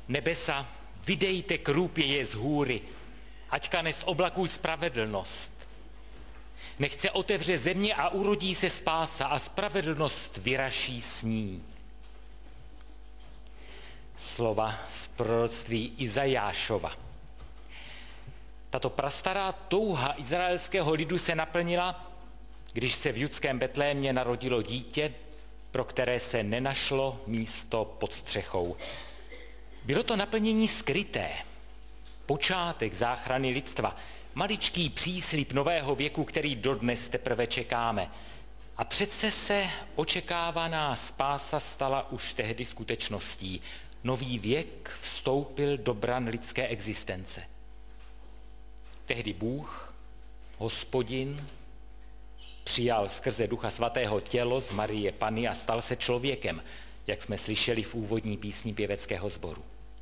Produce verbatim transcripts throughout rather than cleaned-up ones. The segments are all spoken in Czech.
Nebesa, vydejte krůpěje z hůry, ať kane z oblaků spravedlnost. Nech se otevře země a urodí se spása a spravedlnost vyraší s ní. Slova z proroctví Izajášova. Tato prastará touha izraelského lidu se naplnila, když se v judském Betlémě narodilo dítě, pro které se nenašlo místo pod střechou. Bylo to naplnění skryté, počátek záchrany lidstva, maličký příslib nového věku, který dodnes teprve čekáme. A přece se očekávaná spása stala už tehdy skutečností. Nový věk vstoupil do bran lidské existence. Tehdy Bůh, Hospodin, přijal skrze Ducha Svatého tělo z Marie Panny a stal se člověkem, jak jsme slyšeli v úvodní písni pěveckého sboru.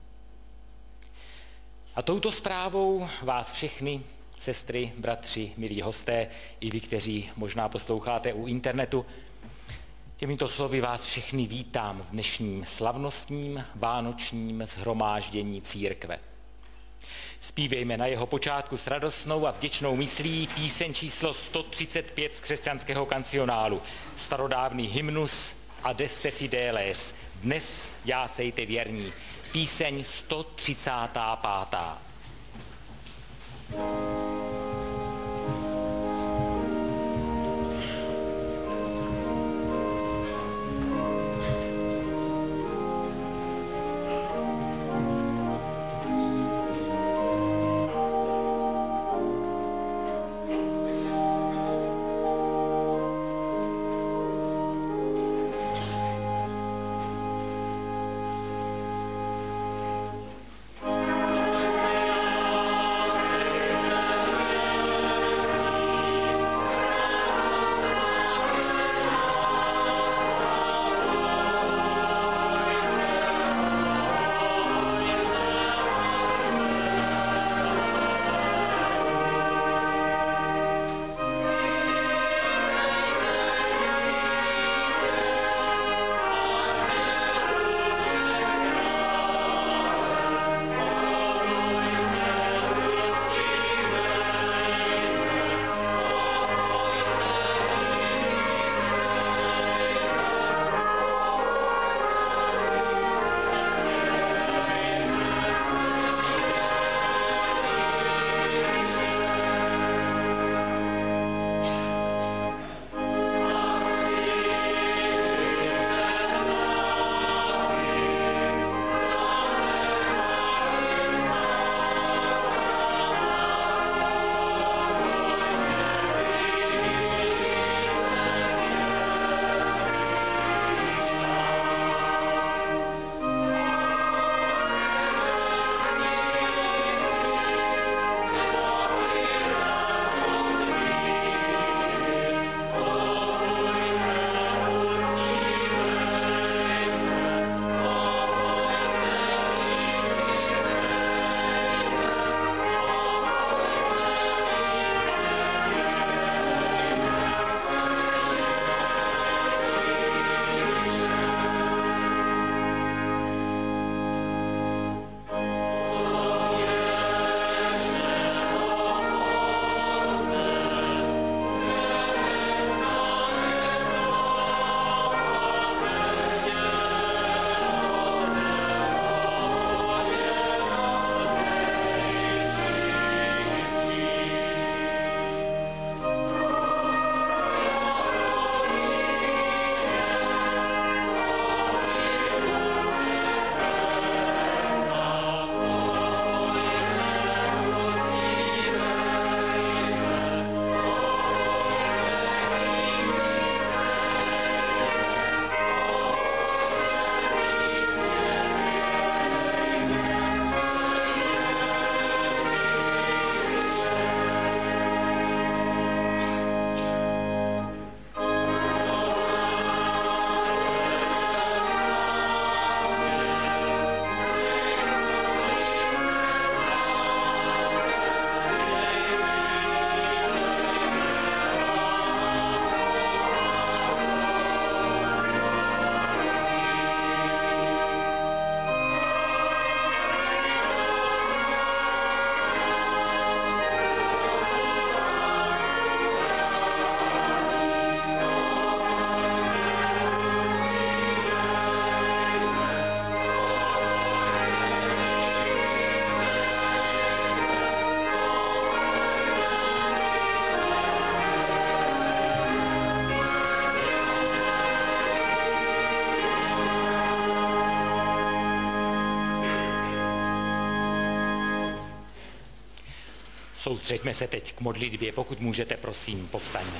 A touto zprávou vás všechny, sestry, bratři, milí hosté, i vy, kteří možná posloucháte u internetu, těmito slovy vás všechny vítám v dnešním slavnostním vánočním shromáždění církve. Zpívejme na jeho počátku s radostnou a vděčnou myslí píseň číslo sto třicet pět z křesťanského kancionálu, starodávný hymnus Adeste Fideles, dnes jásejte věrní, píseň sto třicátá pátá. Amen. Soustřeďme se teď k modlitbě, pokud můžete, prosím, povstaňme.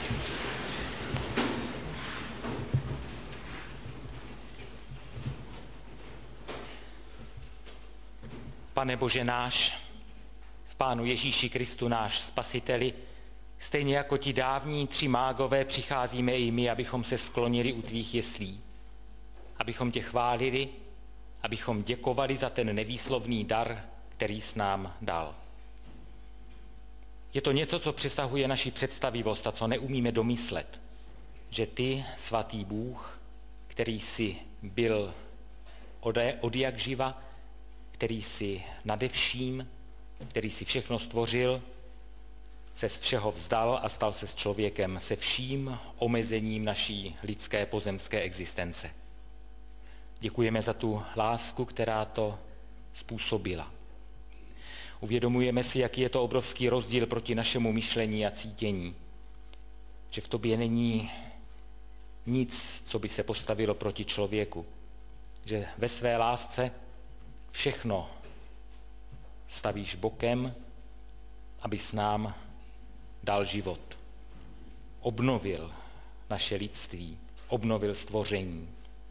Pane Bože náš, v Pánu Ježíši Kristu náš Spasiteli, stejně jako ti dávní tři mágové přicházíme i my, abychom se sklonili u tvých jeslí, abychom tě chválili, abychom děkovali za ten nevýslovný dar, který jsi nám dal. Je to něco, co přesahuje naši představivost a co neumíme domyslet, že ty, svatý Bůh, který jsi byl od jak živa, který jsi nade vším, který si všechno stvořil, se z všeho vzdal a stal se s člověkem se vším omezením naší lidské pozemské existence. Děkujeme za tu lásku, která to způsobila. Uvědomujeme si, jaký je to obrovský rozdíl proti našemu myšlení a cítění, že v tobě není nic, co by se postavilo proti člověku, že ve své lásce všechno stavíš bokem, abys nám dal život. Obnovil naše lidství, obnovil stvoření.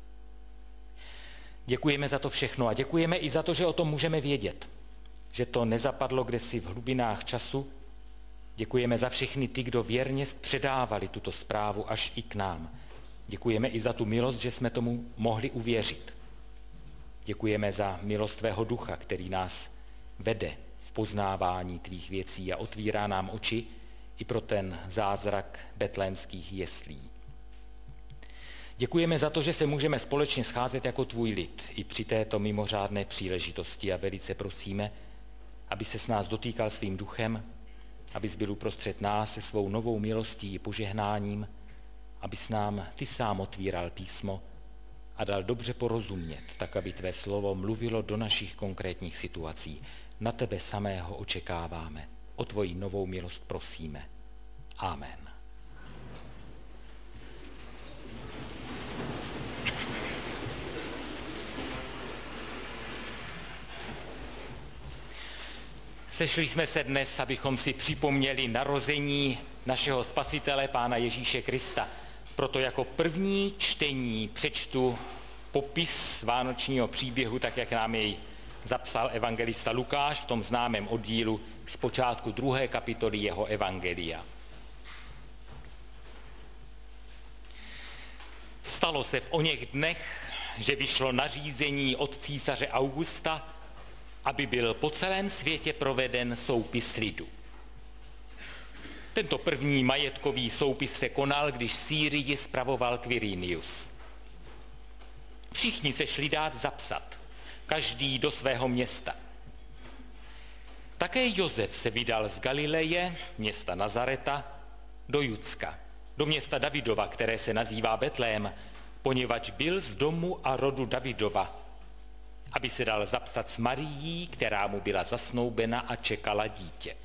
Děkujeme za to všechno a děkujeme i za to, že o tom můžeme vědět, že to nezapadlo kdesi v hlubinách času. Děkujeme za všechny ty, kdo věrně předávali tuto zprávu až i k nám. Děkujeme i za tu milost, že jsme tomu mohli uvěřit. Děkujeme za milost tvého ducha, který nás vede v poznávání tvých věcí a otvírá nám oči i pro ten zázrak betlémských jeslí. Děkujeme za to, že se můžeme společně scházet jako tvůj lid i při této mimořádné příležitosti a velice prosíme, aby se s nás dotýkal svým duchem, abys byl uprostřed nás se svou novou milostí i požehnáním, abys nám ty sám otvíral písmo a dal dobře porozumět, tak aby tvé slovo mluvilo do našich konkrétních situací. Na tebe samého očekáváme. O tvoji novou milost prosíme. Amen. Sešli jsme se dnes, abychom si připomněli narození našeho Spasitele, Pána Ježíše Krista. Proto jako první čtení přečtu popis vánočního příběhu, tak jak nám jej zapsal evangelista Lukáš v tom známém oddílu z počátku druhé kapitoly jeho evangelia. Stalo se v oněch dnech, že vyšlo nařízení od císaře Augusta, aby byl po celém světě proveden soupis lidu. Tento první majetkový soupis se konal, když Sýrii spravoval Quirinius. Všichni se šli dát zapsat, každý do svého města. Také Josef se vydal z Galileje, města Nazareta, do Judska, do města Davidova, které se nazývá Betlém, poněvadž byl z domu a rodu Davidova, aby se dal zapsat s Marií, která mu byla zasnoubena a čekala dítě.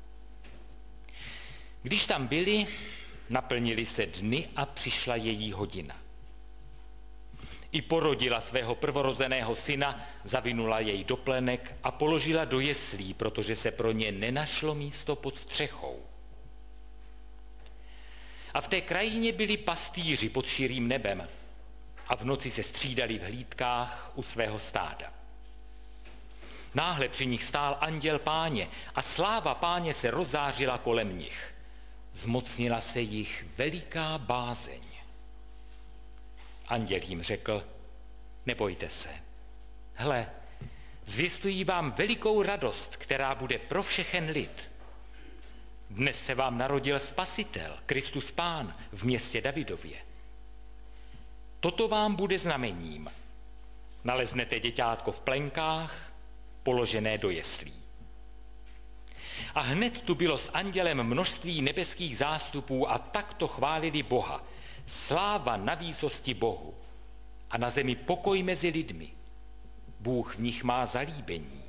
Když tam byli, naplnili se dny a přišla její hodina. I porodila svého prvorozeného syna, zavinula jej do plenek a položila do jeslí, protože se pro ně nenašlo místo pod střechou. A v té krajině byli pastýři pod širým nebem a v noci se střídali v hlídkách u svého stáda. Náhle při nich stál anděl Páně a sláva Páně se rozzářila kolem nich. Zmocnila se jich veliká bázeň. Anděl jim řekl, nebojte se. Hle, zvěstují vám velikou radost, která bude pro všechen lid. Dnes se vám narodil Spasitel, Kristus Pán, v městě Davidově. Toto vám bude znamením. Naleznete děťátko v plenkách, položené do jeslí. A hned tu bylo s andělem množství nebeských zástupů a takto chválili Boha. Sláva na výsosti Bohu a na zemi pokoj mezi lidmi. Bůh v nich má zalíbení.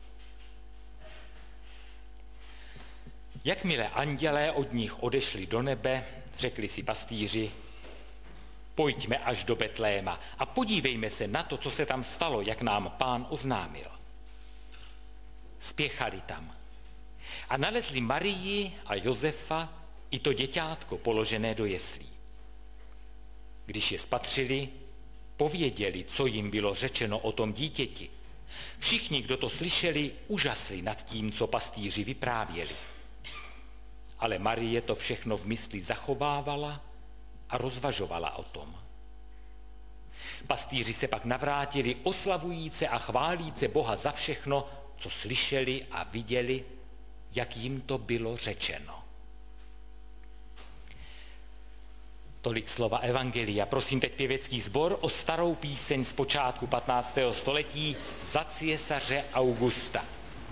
Jakmile andělé od nich odešli do nebe, řekli si pastýři, pojďme až do Betléma a podívejme se na to, co se tam stalo, jak nám Pán oznámil. Spěchali tam. A nalezli Marii a Josefa i to děťátko položené do jeslí. Když je spatřili, pověděli, co jim bylo řečeno o tom dítěti. Všichni, kdo to slyšeli, užasli nad tím, co pastýři vyprávěli. Ale Marie to všechno v mysli zachovávala a rozvažovala o tom. Pastýři se pak navrátili oslavujíce a chválíce Boha za všechno, co slyšeli a viděli, jak jim to bylo řečeno. Tolik slova evangelia. Prosím teď pěvecký sbor o starou píseň z počátku patnáctého století Za císaře Augusta.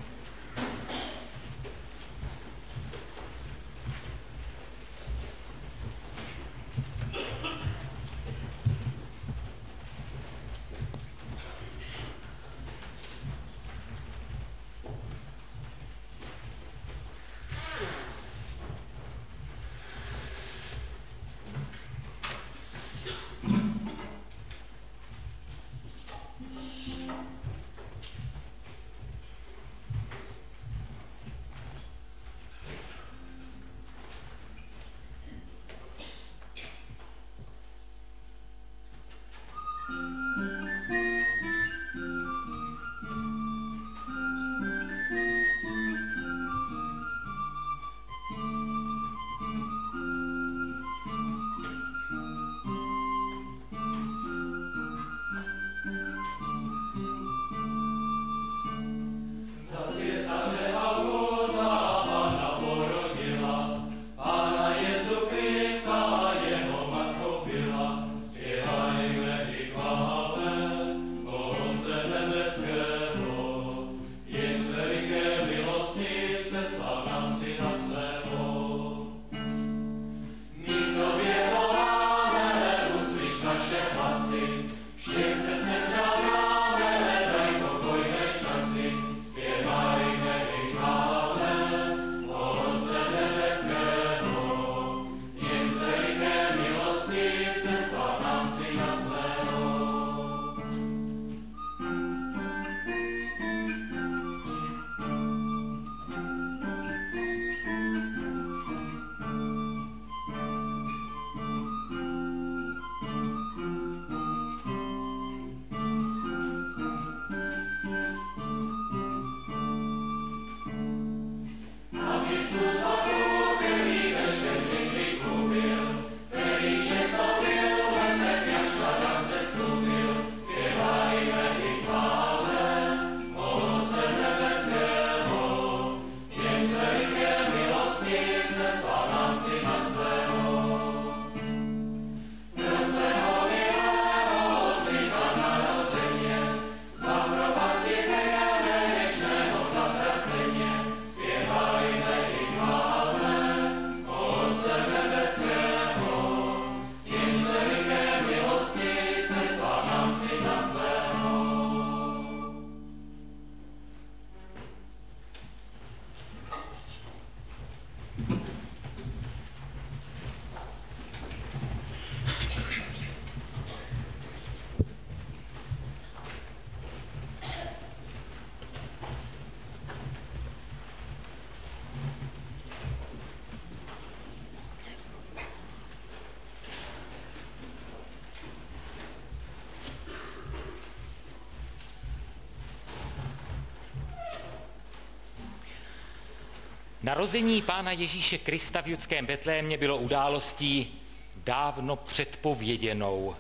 Narození Pána Ježíše Krista v judském Betlémě bylo událostí dávno předpověděnou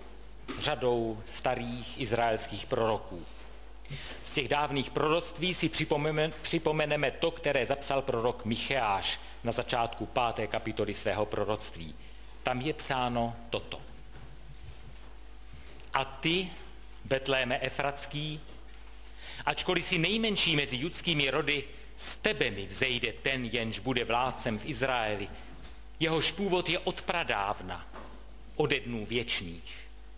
řadou starých izraelských proroků. Z těch dávných proroctví si připomeneme, připomeneme to, které zapsal prorok Micheáš na začátku páté kapitoly svého proroctví. Tam je psáno toto. A ty, Betléme Efratský, ačkoliv si nejmenší mezi judskými rody, z tebe mi vzejde ten, jenž bude vládcem v Izraeli. Jehož původ je od pradávna, ode dnů věčných.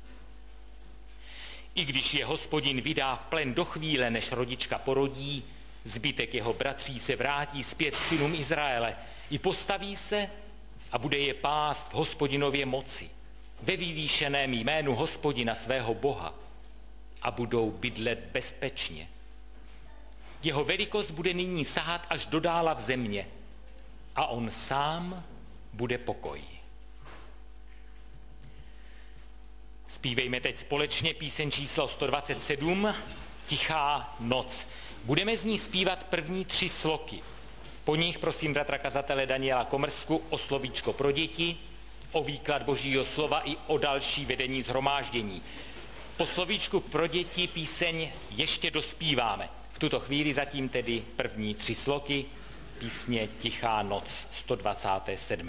I když je Hospodin vydá v plen do chvíle, než rodička porodí, zbytek jeho bratří se vrátí zpět k synům Izraele i postaví se a bude je pást v Hospodinově moci, ve vyvýšeném jménu Hospodina svého Boha a budou bydlet bezpečně. Jeho velikost bude nyní sahat až do dála v země a on sám bude pokoj. Zpívejme teď společně píseň číslo sto dvacet sedm, Tichá noc. Budeme z ní zpívat první tři sloky. Po nich prosím bratra kazatele Daniela Komrsku o slovíčko pro děti, o výklad Božího slova i o další vedení shromáždění. Po slovíčku pro děti píseň ještě dospíváme. V tuto chvíli zatím tedy první tři sloky písně Tichá noc, sto dvacet sedm.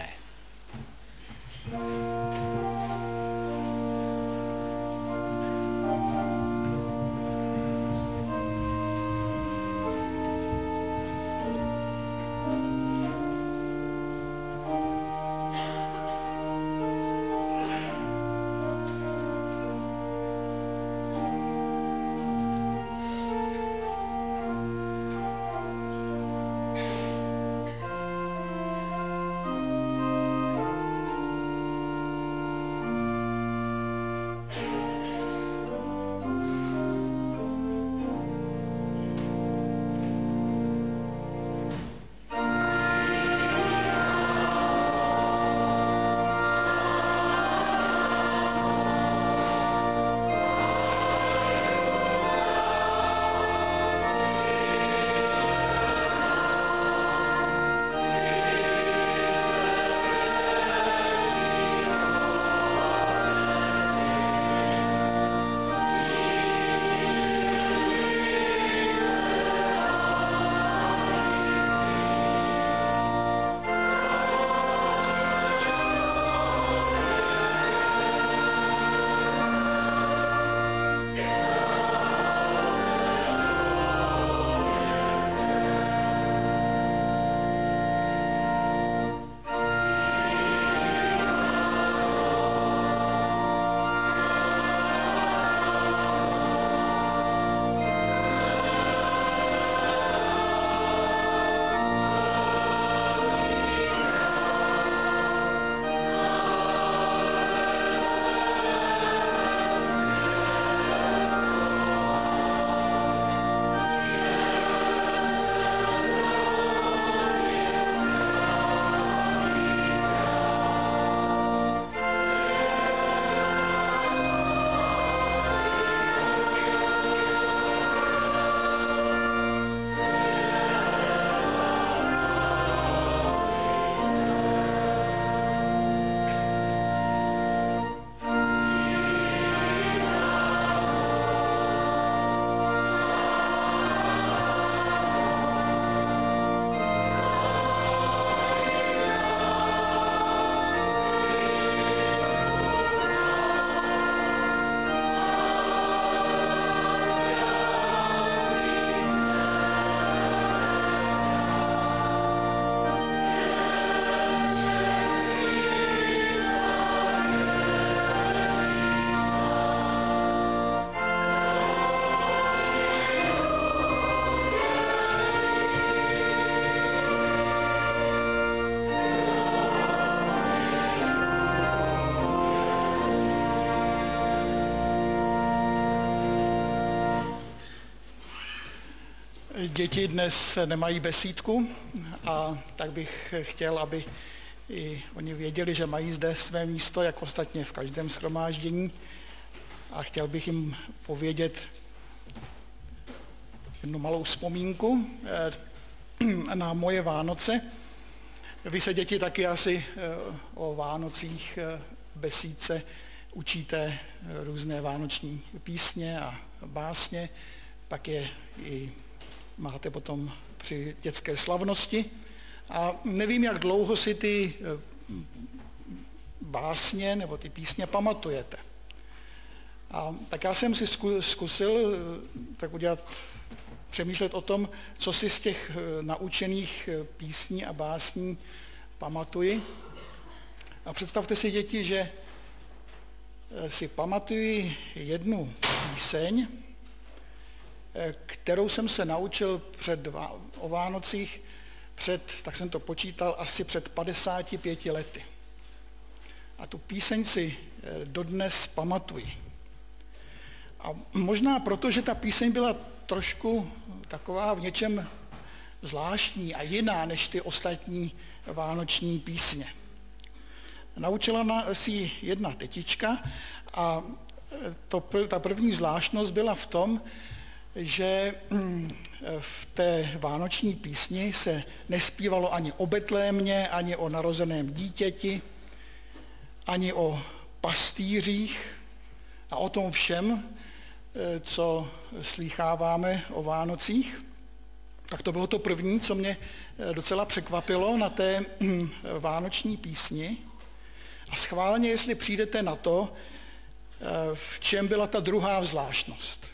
Děti dnes nemají besídku a tak bych chtěl, aby i oni věděli, že mají zde své místo, jako ostatně v každém shromáždění. A chtěl bych jim povědět jednu malou vzpomínku na moje Vánoce. Vy se, děti, taky asi o Vánocích besídce učíte různé vánoční písně a básně, pak je i máte potom při dětské slavnosti. A nevím, jak dlouho si ty básně nebo ty písně pamatujete. A tak já jsem si zkusil tak udělat, přemýšlet o tom, co si z těch naučených písní a básní pamatuji. A představte si, děti, že si pamatuji jednu píseň, kterou jsem se naučil před, o Vánocích před, tak jsem to počítal, asi před padesáti pěti lety. A tu píseň si dodnes pamatuji. A možná proto, že ta píseň byla trošku taková v něčem zvláštní a jiná než ty ostatní vánoční písně. Naučila si jedna tetička a to, ta první zvláštnost byla v tom, že v té vánoční písni se nespívalo ani o Betlémě, ani o narozeném dítěti, ani o pastýřích a o tom všem, co slýcháváme o Vánocích. Tak to bylo to první, co mě docela překvapilo na té vánoční písni. A schválně, jestli přijdete na to, v čem byla ta druhá zvláštnost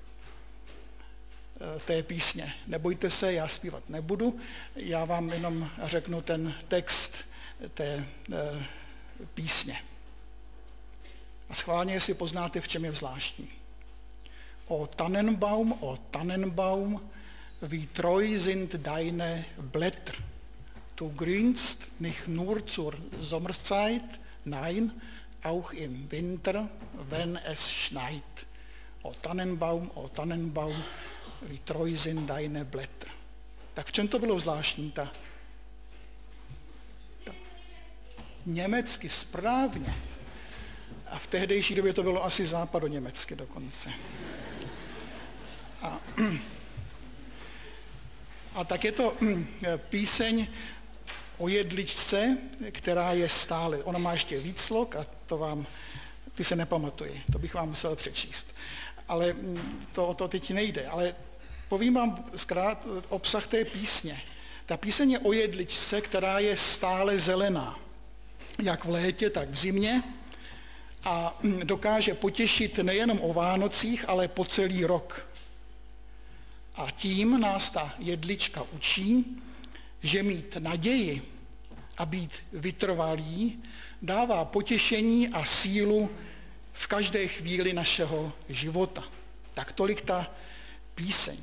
té písně. Nebojte se, já zpívat nebudu, já vám jenom řeknu ten text té písně. A schválně, jestli poznáte, v čem je zvláštní. O Tannenbaum, o Tannenbaum, wie treu sind deine Blätter. Du grünst nicht nur zur Sommerzeit, nein, auch im Winter, wenn es schneit. O Tannenbaum, o Tannenbaum, wie treu sind deine Blätter. Tak v čem to bylo zvláštní? Ta, ta německy správně. A v tehdejší době to bylo asi západoněmecky dokonce. A, a tak je to píseň o jedličce, která je stále. Ona má ještě víc slok a to vám, ty se nepamatuji, to bych vám musel přečíst. Ale to o to teď nejde. Ale povím vám zkrát obsah té písně. Ta píseň je o jedličce, která je stále zelená. Jak v létě, tak v zimě. A dokáže potěšit nejenom o Vánocích, ale po celý rok. A tím nás ta jedlička učí, že mít naději a být vytrvalý dává potěšení a sílu v každé chvíli našeho života. Tak tolik ta píseň.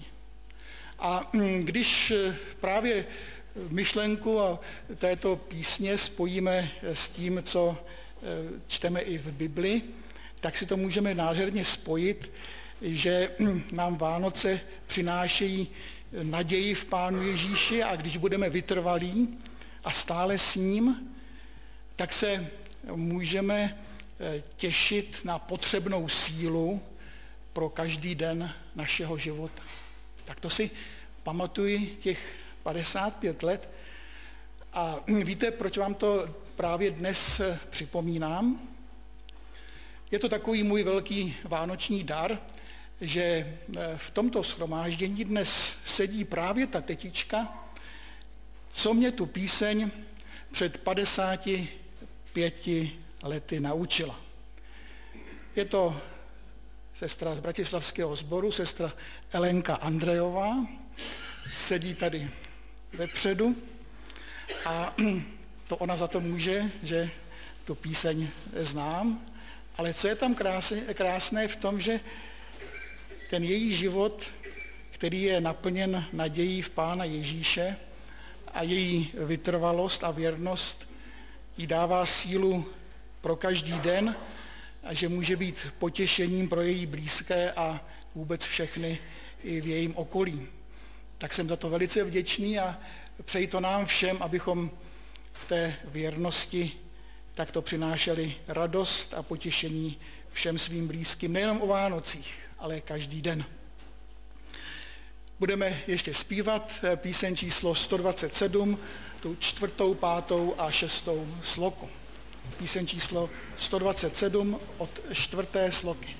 A když právě myšlenku a této písně spojíme s tím, co čteme i v Bibli, tak si to můžeme nádherně spojit, že nám Vánoce přinášejí naději v Pánu Ježíši a když budeme vytrvalí a stále s ním, tak se můžeme těšit na potřebnou sílu pro každý den našeho života. Tak to si pamatuji těch padesát pět let a víte, proč vám to právě dnes připomínám? Je to takový můj velký vánoční dar, že v tomto shromáždění dnes sedí právě ta tetička, co mě tu píseň před padesáti pěti lety naučila. Je to sestra z bratislavského sboru, sestra Elenka Andrejová, sedí tady vepředu a to ona za to může, že tu píseň znám, ale co je tam krásné, krásné v tom, že ten její život, který je naplněn nadějí v Pána Ježíše a její vytrvalost a věrnost jí dává sílu pro každý den a že může být potěšením pro její blízké a vůbec všechny i v jejím okolí. Tak jsem za to velice vděčný a přeji to nám všem, abychom v té věrnosti takto přinášeli radost a potěšení všem svým blízkým, nejenom o Vánocích, ale každý den. Budeme ještě zpívat píseň číslo sto dvacet sedm, tu čtvrtou, pátou a šestou sloku. Píseň číslo sto dvacet sedm od čtvrté sloky.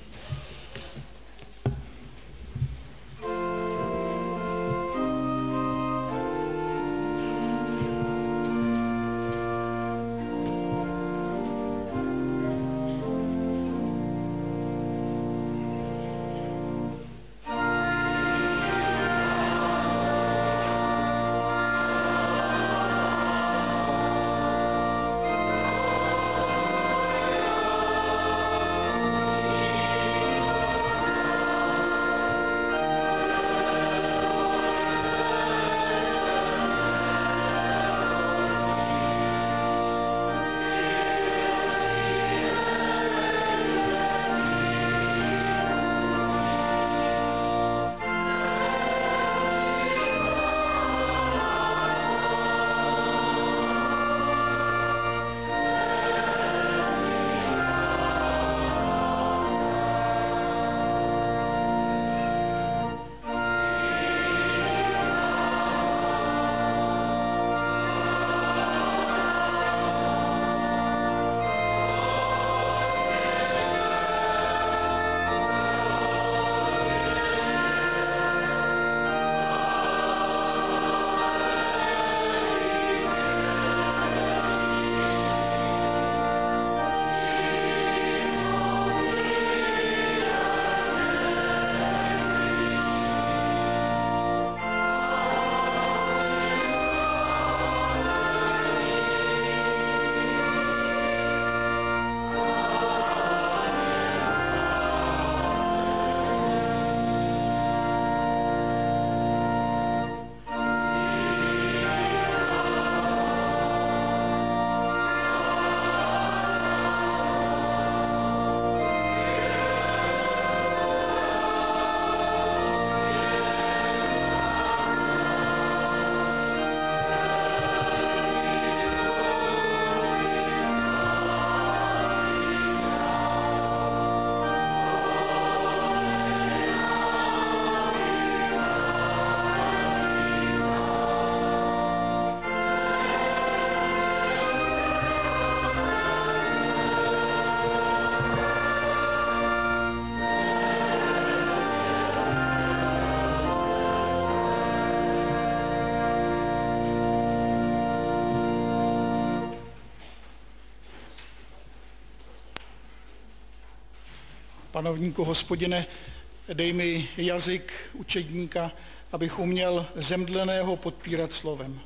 Panovníku Hospodine, dej mi jazyk učedníka, abych uměl zemdleného podpírat slovem.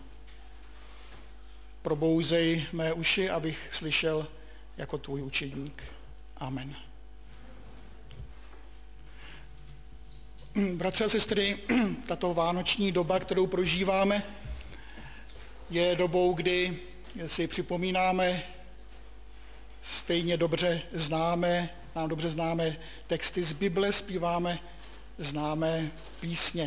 Probouzej mé uši, abych slyšel jako tvůj učedník. Amen. Bratři a sestry, tato vánoční doba, kterou prožíváme, je dobou, kdy si připomínáme stejně dobře známé, nám dobře známé texty z Bible, zpíváme známé písně.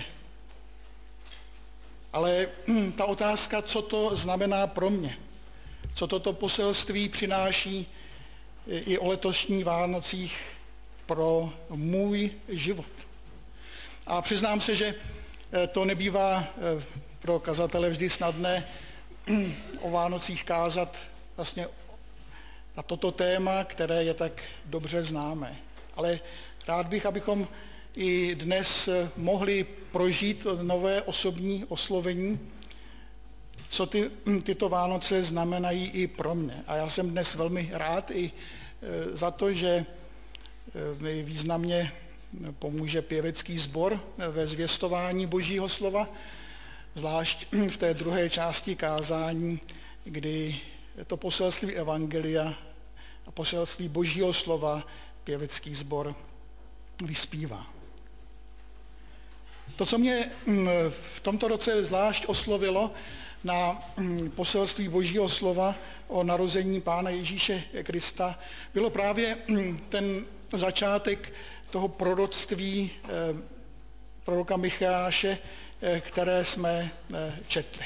Ale ta otázka, co to znamená pro mě, co toto poselství přináší i o letošních Vánocích pro můj život. A přiznám se, že to nebývá pro kazatele vždy snadné o Vánocích kázat vlastně na toto téma, které je tak dobře známé. Ale rád bych, abychom i dnes mohli prožít nové osobní oslovení, co ty, tyto Vánoce znamenají i pro mě. A já jsem dnes velmi rád i za to, že mi významně pomůže pěvecký sbor ve zvěstování Božího slova, zvlášť v té druhé části kázání, kdy to poselství evangelia a poselství Božího slova pěvecký sbor vyspívá. To, co mě v tomto roce zvlášť oslovilo na poselství Božího slova o narození Pána Ježíše Krista, bylo právě ten začátek toho proroctví proroka Micháše, které jsme četli.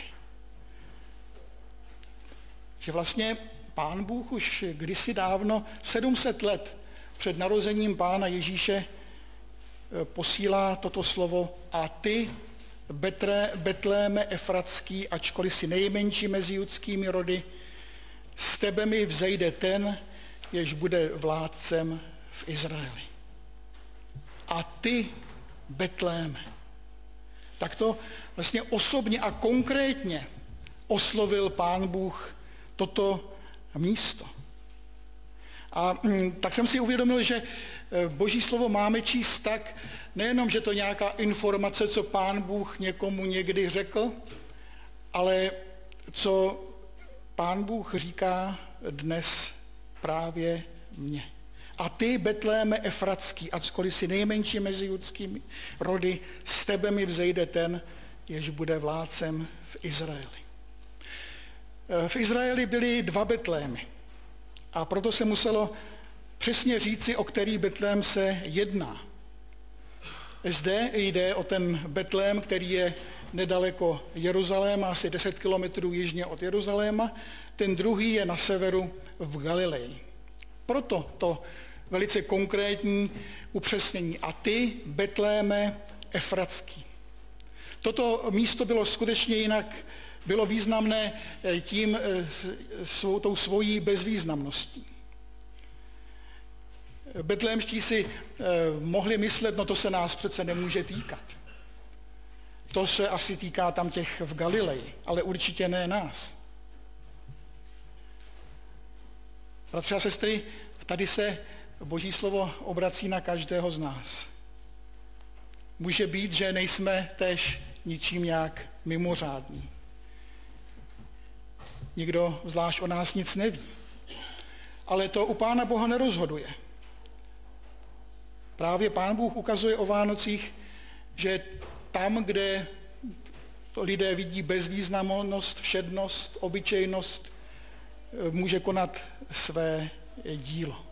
Že vlastně Pán Bůh už kdysi dávno, sedm set let před narozením Pána Ježíše, posílá toto slovo: a ty, Betre, Betléme Efratský, ačkoliv si nejmenší mezi judskými rody, z tebe mi vzejde ten, jež bude vládcem v Izraeli. A ty, Betléme. Tak to vlastně osobně a konkrétně oslovil Pán Bůh toto místo. A tak jsem si uvědomil, že Boží slovo máme číst tak, nejenom, že to nějaká informace, co Pán Bůh někomu někdy řekl, ale co Pán Bůh říká dnes právě mně. A ty, Betléme Efratský, ačkoliv si nejmenší mezi judskými rody, z tebe mi vzejde ten, jež bude vládcem v Izraeli. V Izraeli byly dva Betlémy a proto se muselo přesně říci, o který Betlém se jedná. Zde jde o ten Betlém, který je nedaleko Jeruzaléma, asi deset kilometrů jižně od Jeruzaléma, ten druhý je na severu v Galileji. Proto to velice konkrétní upřesnění. A ty, Betléme Efratský. Toto místo bylo skutečně jinak, bylo významné tím, tou svojí bezvýznamností. Betlémští si mohli myslet, no to se nás přece nemůže týkat. To se asi týká tam těch v Galileji, ale určitě ne nás. Bratři a sestry, tady se Boží slovo obrací na každého z nás. Může být, že nejsme též ničím nějak mimořádní. Nikdo zvlášť o nás nic neví. Ale to u Pána Boha nerozhoduje. Právě Pán Bůh ukazuje o Vánocích, že tam, kde lidé vidí bezvýznamnost, všednost, obyčejnost, může konat své dílo.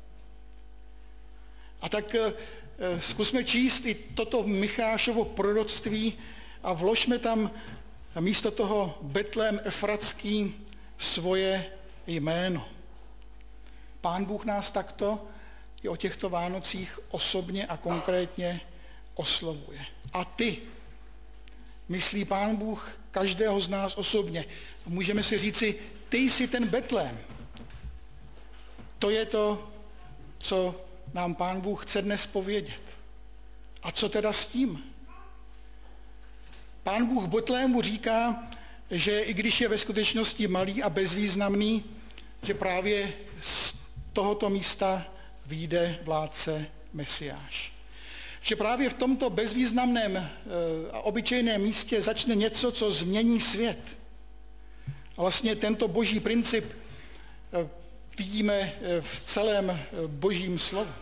A tak zkusme číst i toto Michášovo proroctví a vložme tam místo toho Betlém Efratský svoje jméno. Pán Bůh nás takto i o těchto Vánocích osobně a konkrétně oslovuje. A ty, myslí Pán Bůh každého z nás osobně. A můžeme si říci, ty jsi ten Betlém. To je to, co nám Pán Bůh chce dnes povědět. A co teda s tím? Pán Bůh Betlému říká, že i když je ve skutečnosti malý a bezvýznamný, že právě z tohoto místa vyjde vládce Mesiáš. Že právě v tomto bezvýznamném a obyčejném místě začne něco, co změní svět. A vlastně tento boží princip vidíme v celém božím slovu.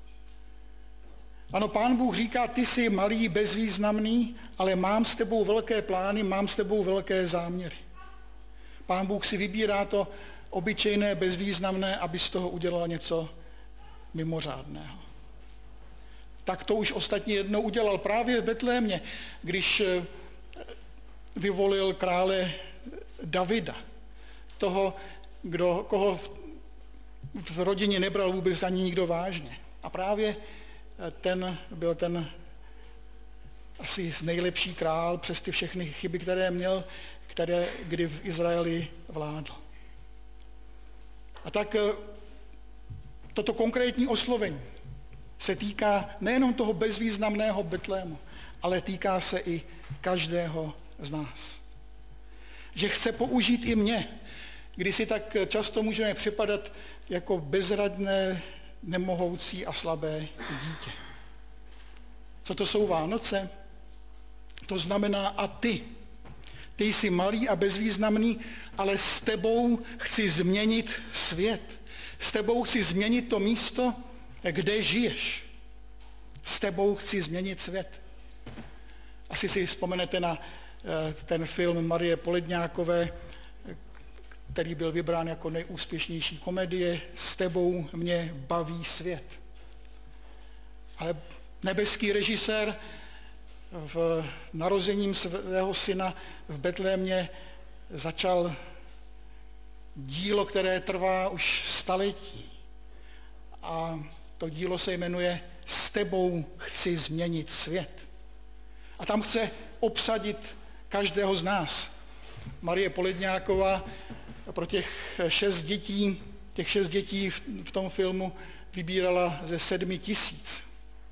Ano, Pán Bůh říká, ty jsi malý, bezvýznamný, ale mám s tebou velké plány, mám s tebou velké záměry. Pán Bůh si vybírá to obyčejné, bezvýznamné, aby z toho udělal něco mimořádného. Tak to už ostatně jednou udělal právě v Betlémě, když vyvolil krále Davida. Toho, kdo, koho v rodině nebral vůbec ani nikdo vážně. A právě ten byl ten asi nejlepší král přes ty všechny chyby, které měl, které kdy v Izraeli vládl. A tak toto konkrétní oslovení se týká nejenom toho bezvýznamného Betlému, ale týká se i každého z nás. Že chce použít i mě, kdy si tak často můžeme připadat jako bezradné, nemohoucí a slabé dítě. Co to jsou Vánoce? To znamená a ty. Ty jsi malý a bezvýznamný, ale s tebou chci změnit svět. S tebou chci změnit to místo, kde žiješ. S tebou chci změnit svět. Asi si vzpomenete na ten film Marie Poledňákové, který byl vybrán jako nejúspěšnější komedie. S tebou mě baví svět. Ale nebeský režisér v narozením svého syna v Betlémě začal dílo, které trvá už staletí. A to dílo se jmenuje S tebou chci změnit svět. A tam chce obsadit každého z nás. Marie Poledňáková pro těch šest dětí, těch šest dětí v tom filmu vybírala ze sedmi tisíc.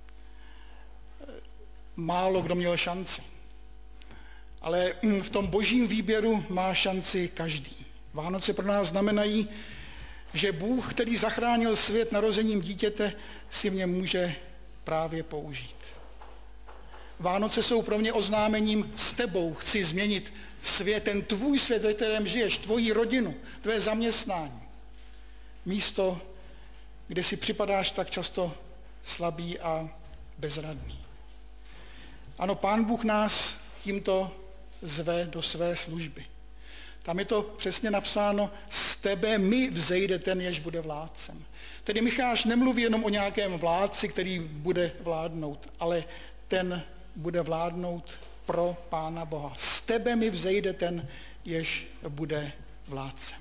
Málo kdo měl šanci. Ale v tom božím výběru má šanci každý. Vánoce pro nás znamenají, že Bůh, který zachránil svět narozením dítěte, si mě může právě použít. Vánoce jsou pro mě oznámením, s tebou chci změnit svět, ten tvůj svět, ve kterém žiješ, tvoji rodinu, tvé zaměstnání. Místo, kde si připadáš tak často slabý a bezradný. Ano, Pán Bůh nás tímto zve do své služby. Tam je to přesně napsáno, z tebe mi vzejde ten, jež bude vládcem. Tedy Micháš nemluví jenom o nějakém vládci, který bude vládnout, ale ten bude vládnout pro Pána Boha. Z tebe mi vzejde ten, jež bude vládcem.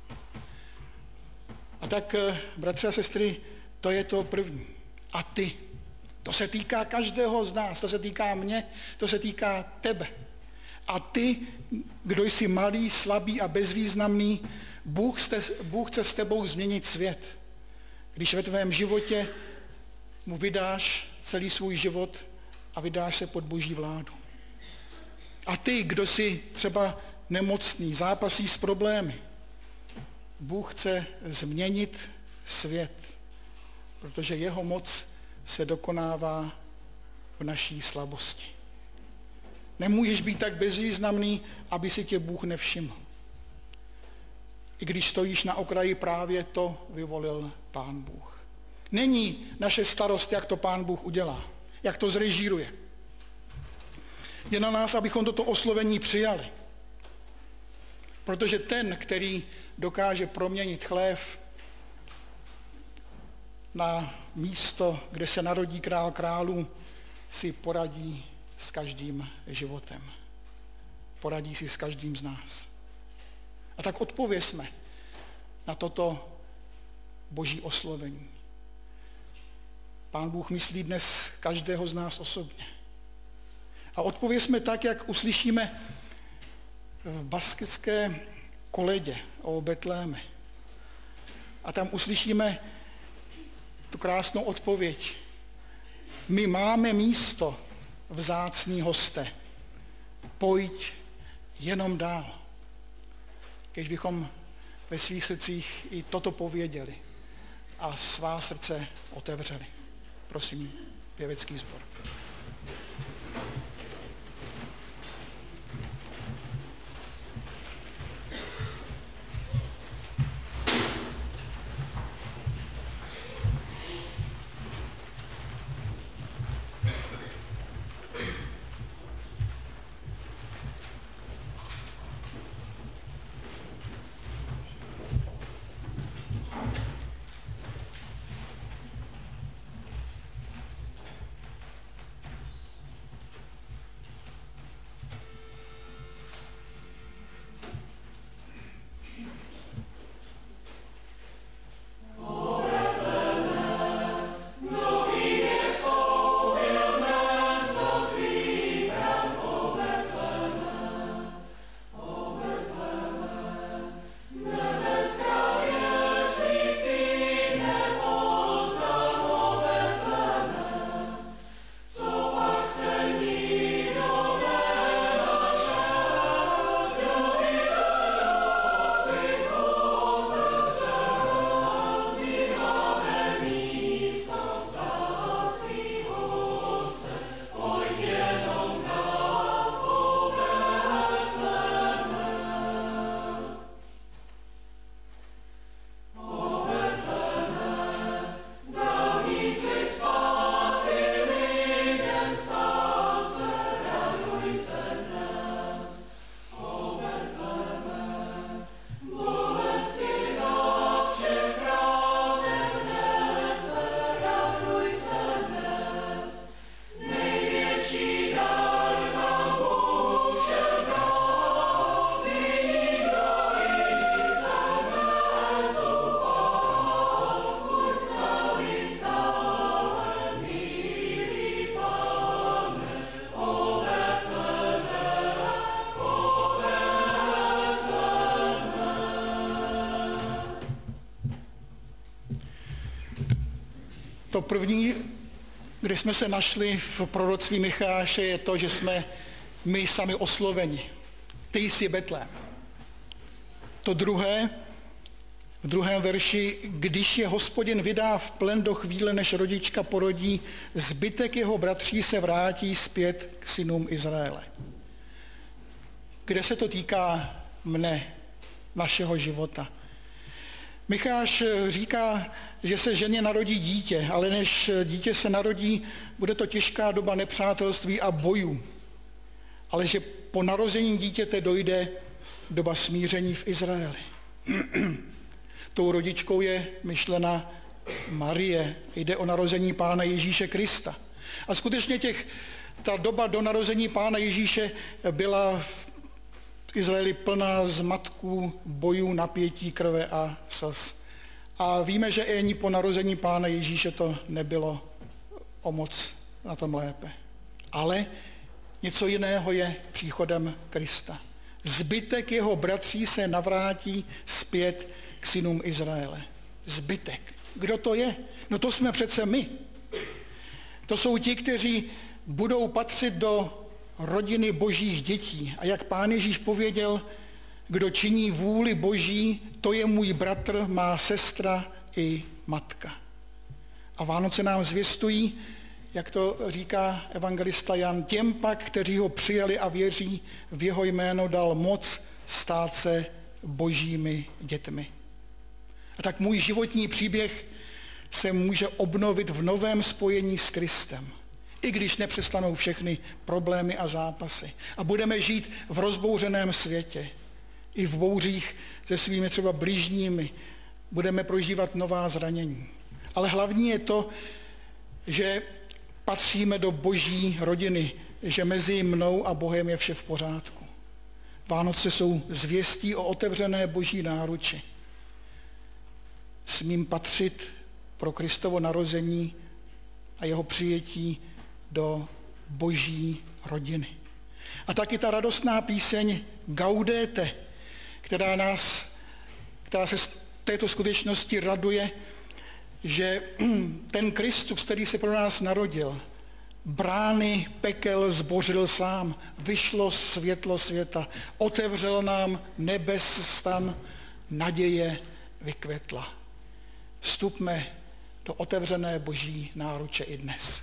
A tak, bratři a sestry, to je to první. A ty. To se týká každého z nás, to se týká mě, to se týká tebe. A ty, kdo jsi malý, slabý a bezvýznamný, Bůh chce, Bůh chce s tebou změnit svět. Když ve tvém životě mu vydáš celý svůj život a vydáš se pod boží vládu. A ty, kdo jsi třeba nemocný, zápasí s problémy, Bůh chce změnit svět, protože jeho moc se dokonává v naší slabosti. Nemůžeš být tak bezvýznamný, aby si tě Bůh nevšiml. I když stojíš na okraji, právě to vyvolil Pán Bůh. Není naše starost, jak to Pán Bůh udělá, jak to zrežíruje. Je na nás, abychom toto oslovení přijali. Protože ten, který dokáže proměnit chlév na místo, kde se narodí král králů, si poradí s každým životem. Poradí si s každým z nás. A tak odpovězme na toto boží oslovení. Pán Bůh myslí dnes každého z nás osobně. A odpovězme tak, jak uslyšíme v baskické koledě o Betléme. A tam uslyšíme tu krásnou odpověď. My máme místo, vzácný hoste. Pojď jenom dál. Když bychom ve svých srdcích i toto pověděli a svá srdce otevřeli. prosím pěvecký sbor. To první, kde jsme se našli v proroctví Micháše, je to, že jsme my sami osloveni. Ty jsi Betlém. To druhé, v druhém verši, když je Hospodin vydá v plen do chvíle, než rodička porodí, zbytek jeho bratří se vrátí zpět k synům Izraele. Kde se to týká mne, našeho života? Micháš říká, že se ženě narodí dítě, ale než dítě se narodí, bude to těžká doba nepřátelství a bojů. Ale že po narození dítěte dojde doba smíření v Izraeli. Tou rodičkou je myšlena Marie. Jde o narození Pána Ježíše Krista. A skutečně těch, ta doba do narození Pána Ježíše byla v Izraeli plná zmatků, bojů, napětí, krve a slz. A víme, že ani po narození Pána Ježíše to nebylo o moc na tom lépe. Ale něco jiného je příchodem Krista. Zbytek jeho bratří se navrátí zpět k synům Izraele. Zbytek. Kdo to je? No to jsme přece my. To jsou ti, kteří budou patřit do rodiny božích dětí. A jak Pán Ježíš pověděl, kdo činí vůli boží, to je můj bratr, má sestra i matka. A Vánoce nám zvěstují, jak to říká evangelista Jan, těm pak, kteří ho přijali a věří, v jeho jméno dal moc stát se božími dětmi. A tak můj životní příběh se může obnovit v novém spojení s Kristem. I když nepřestanou všechny problémy a zápasy. A budeme žít v rozbouřeném světě. I v bouřích se svými třeba bližními budeme prožívat nová zranění. Ale hlavní je to, že patříme do boží rodiny, že mezi mnou a Bohem je vše v pořádku. Vánoce jsou zvěstí o otevřené boží náruči. Smím patřit pro Kristovo narození a jeho přijetí do boží rodiny. A taky ta radostná píseň Gaudete, která nás, která se z této skutečnosti raduje, že ten Kristus, který se pro nás narodil, brány pekel zbořil sám, vyšlo světlo světa, otevřel nám nebes stan, naděje vykvetla. Vstupme do otevřené boží náruče i dnes.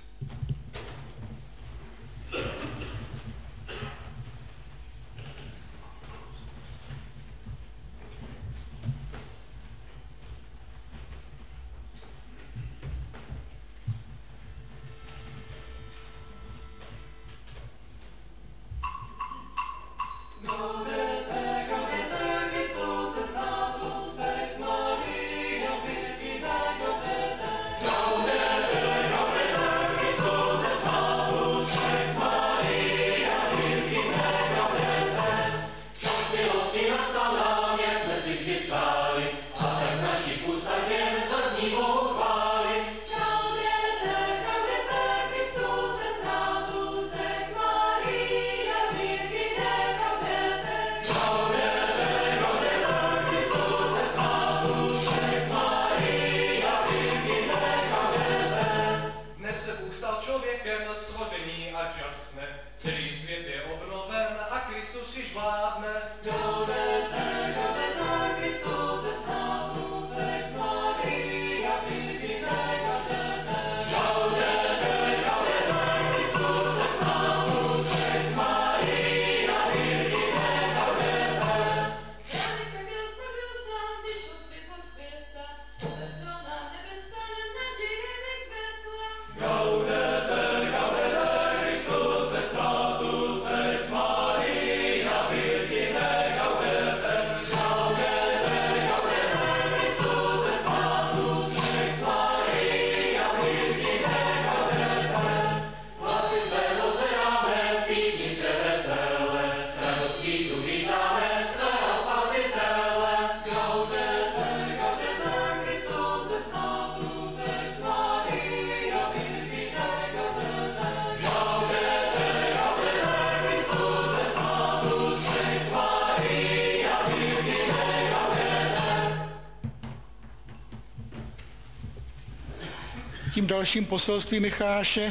Tím dalším poselstvím Micháše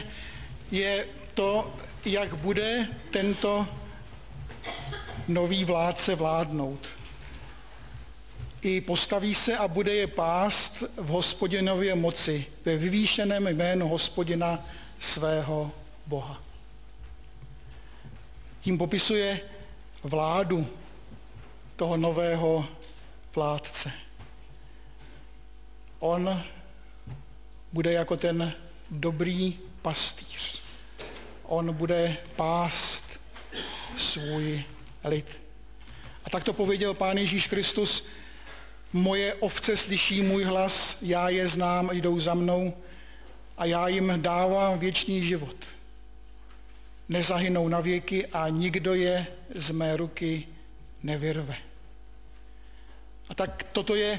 je to, jak bude tento nový vládce vládnout. I postaví se a bude je pást v Hospodinově moci, ve vyvýšeném jménu Hospodina svého Boha. Tím popisuje vládu toho nového vládce. On bude jako ten dobrý pastýř. On bude pást svůj lid. A tak to pověděl Pán Ježíš Kristus: moje ovce slyší můj hlas, já je znám, jdou za mnou a já jim dávám věčný život. Nezahynou na věky a nikdo je z mé ruky nevyrve. A tak toto je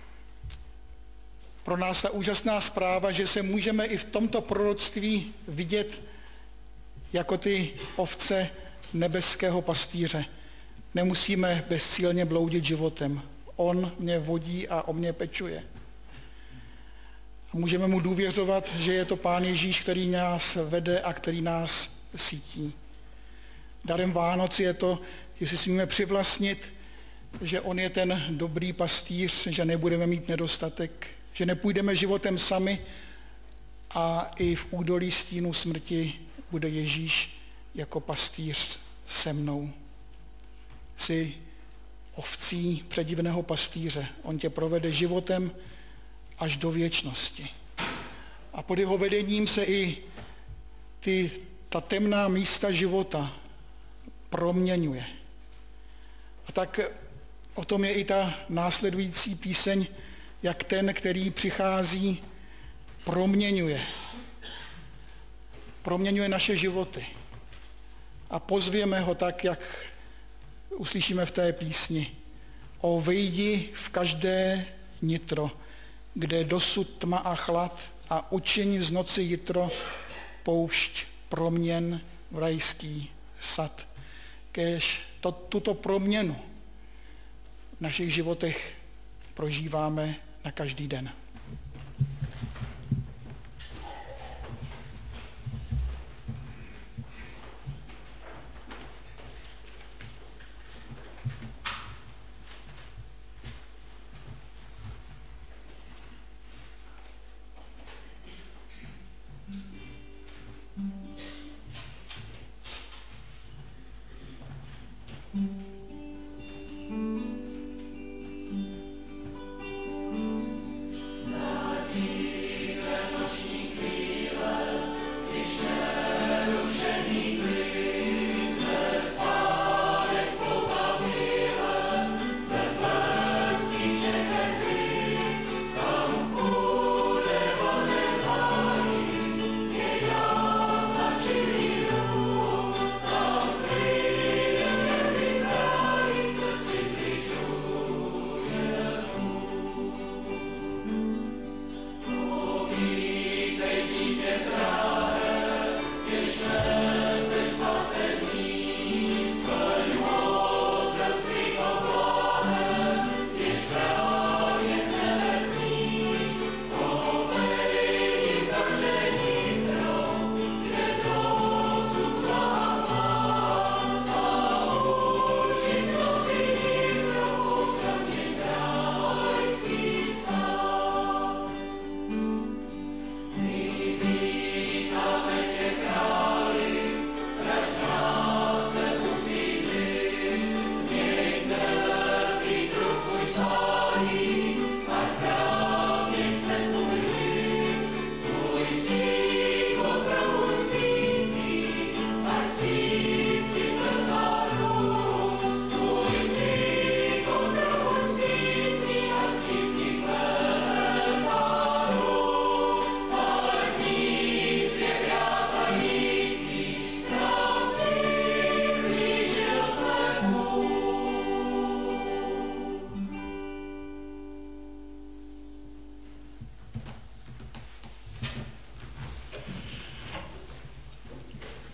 pro nás ta úžasná zpráva, že se můžeme i v tomto proroctví vidět jako ty ovce nebeského pastýře. Nemusíme bezcílně bloudit životem. On mě vodí a o mě pečuje. A můžeme mu důvěřovat, že je to Pán Ježíš, který nás vede a který nás sítí. Darem Vánoc je to, že si smíme přivlastnit, že on je ten dobrý pastýř, že nebudeme mít nedostatek, že nepůjdeme životem sami a i v údolí stínu smrti bude Ježíš jako pastýř se mnou. Jsi ovcí předivného pastýře. On tě provede životem až do věčnosti. A pod jeho vedením se i ty, ta temná místa života proměňuje. A tak o tom je i ta následující píseň, jak ten, který přichází, proměňuje. Proměňuje naše životy. A pozvěme ho tak, jak uslyšíme v té písni. O vejdi v každé nitro, kde dosud tma a chlad, a učiň z noci jitro, poušť proměn v rajský sad. Kéž to, tuto proměnu v našich životech prožíváme na každý den.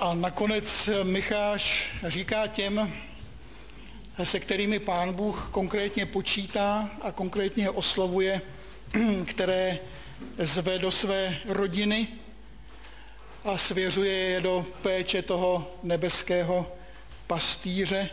A nakonec Micháš říká těm, se kterými Pán Bůh konkrétně počítá a konkrétně je oslovuje, které zve do své rodiny a svěřuje je do péče toho nebeského pastýře.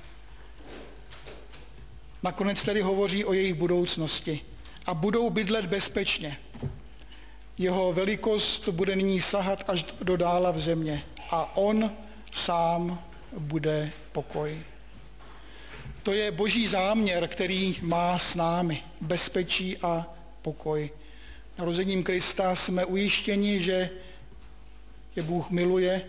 Nakonec tedy hovoří o jejich budoucnosti a budou bydlet bezpečně. Jeho velikost bude nyní sahat až do dála v země a on sám bude pokoj. To je boží záměr, který má s námi, bezpečí a pokoj. Narozením Krista jsme ujištěni, že je Bůh miluje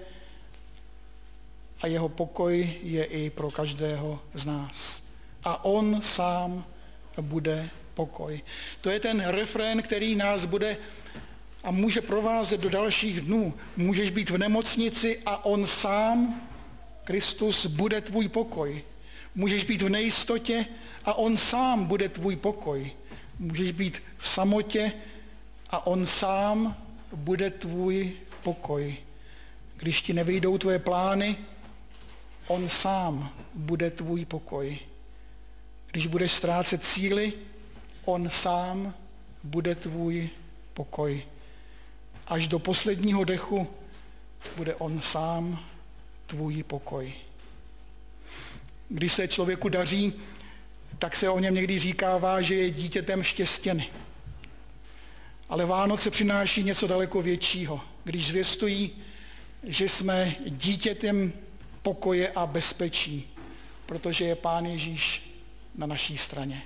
a jeho pokoj je i pro každého z nás. A on sám bude pokoj. To je ten refrén, který nás bude a může provázet do dalších dnů. Můžeš být v nemocnici a on sám, Kristus, bude tvůj pokoj. Můžeš být v nejistotě a on sám bude tvůj pokoj. Můžeš být v samotě a on sám bude tvůj pokoj. Když ti nevyjdou tvoje plány, on sám bude tvůj pokoj. Když budeš ztrácet síly, on sám bude tvůj pokoj. Až do posledního dechu bude on sám tvůj pokoj. Když se člověku daří, tak se o něm někdy říkává, že je dítětem štěstěny. Ale Vánoce přináší něco daleko většího. Když zvěstují, že jsme dítětem pokoje a bezpečí, protože je Pán Ježíš na naší straně.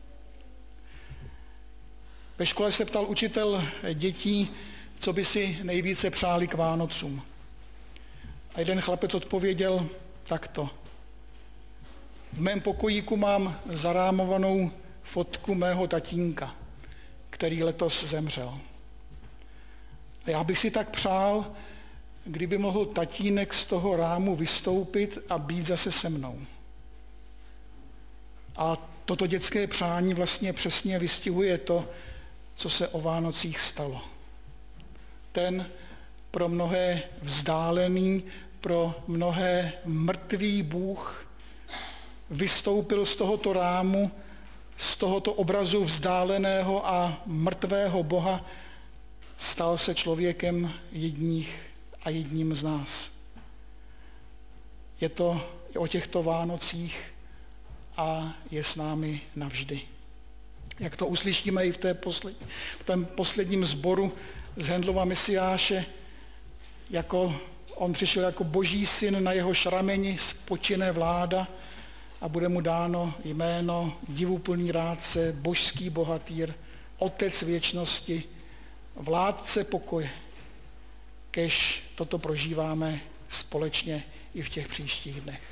Ve škole se ptal učitel dětí, co by si nejvíce přáli k Vánocům. A jeden chlapec odpověděl takto. V mém pokojíku mám zarámovanou fotku mého tatínka, který letos zemřel. A já bych si tak přál, kdyby mohl tatínek z toho rámu vystoupit a být zase se mnou. A toto dětské přání vlastně přesně vystihuje to, co se o Vánocích stalo. Ten pro mnohé vzdálený, pro mnohé mrtvý Bůh vystoupil z tohoto rámu, z tohoto obrazu vzdáleného a mrtvého Boha, stal se člověkem jedních a jedním z nás. Je to o těchto Vánocích a je s námi navždy. Jak to uslyšíme i v, té posled, v tom posledním sboru z Handlova Mesiáše, jako on přišel jako boží syn, na jeho rameni spočine vláda a bude mu dáno jméno divuplný rádce, božský bohatýr, otec věčnosti, vládce pokoje. Kež toto prožíváme společně i v těch příštích dnech.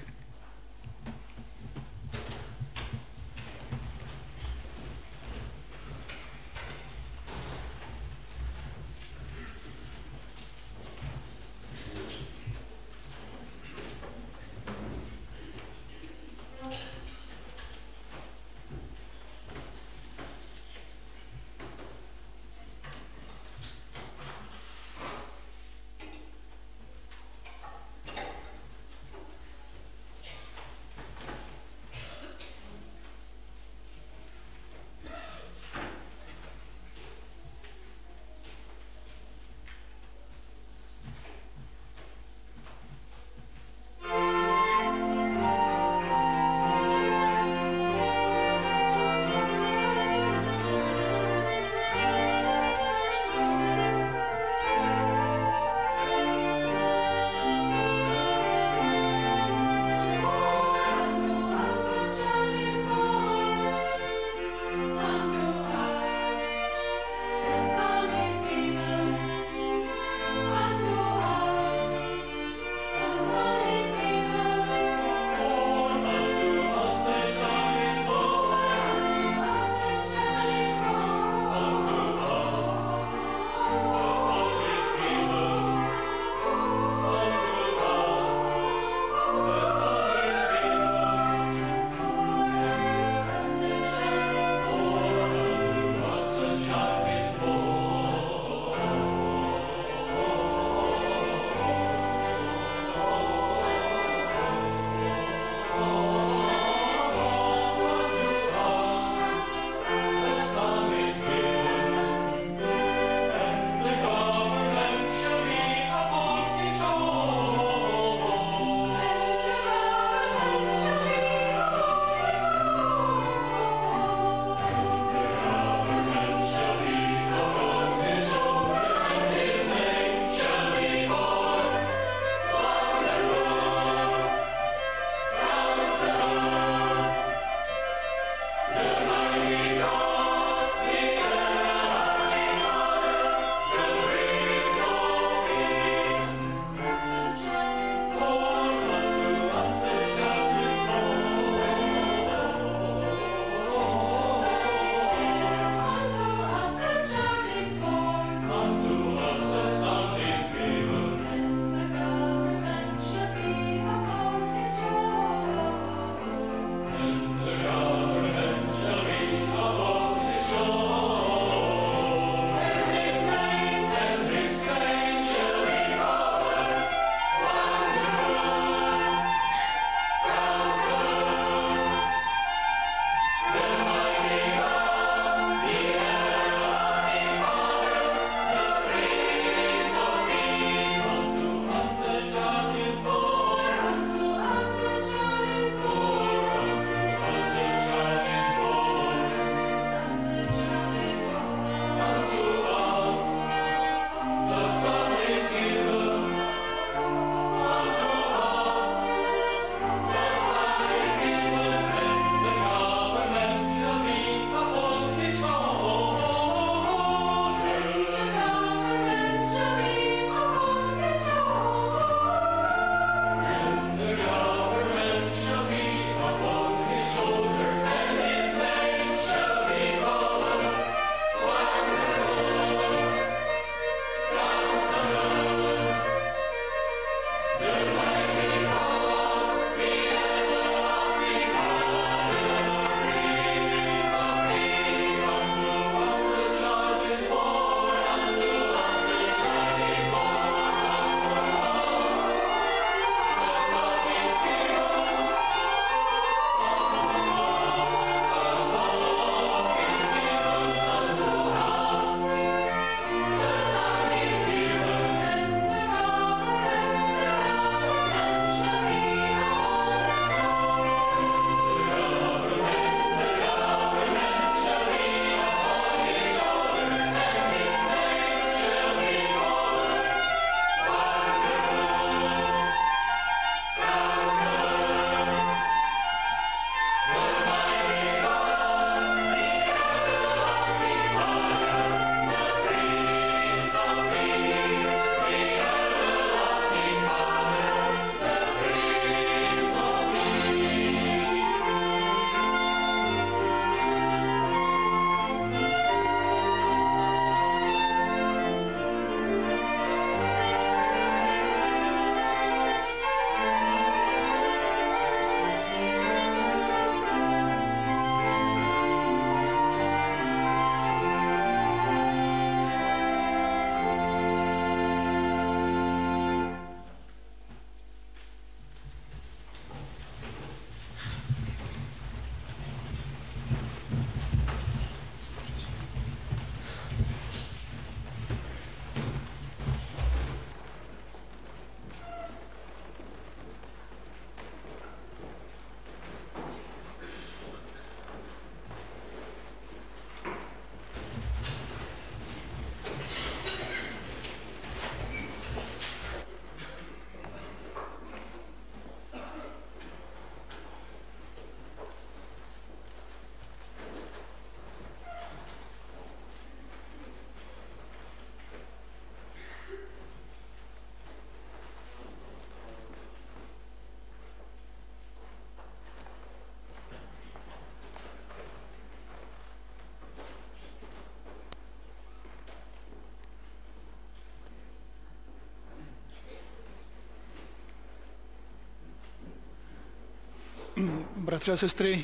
Bratři a sestry,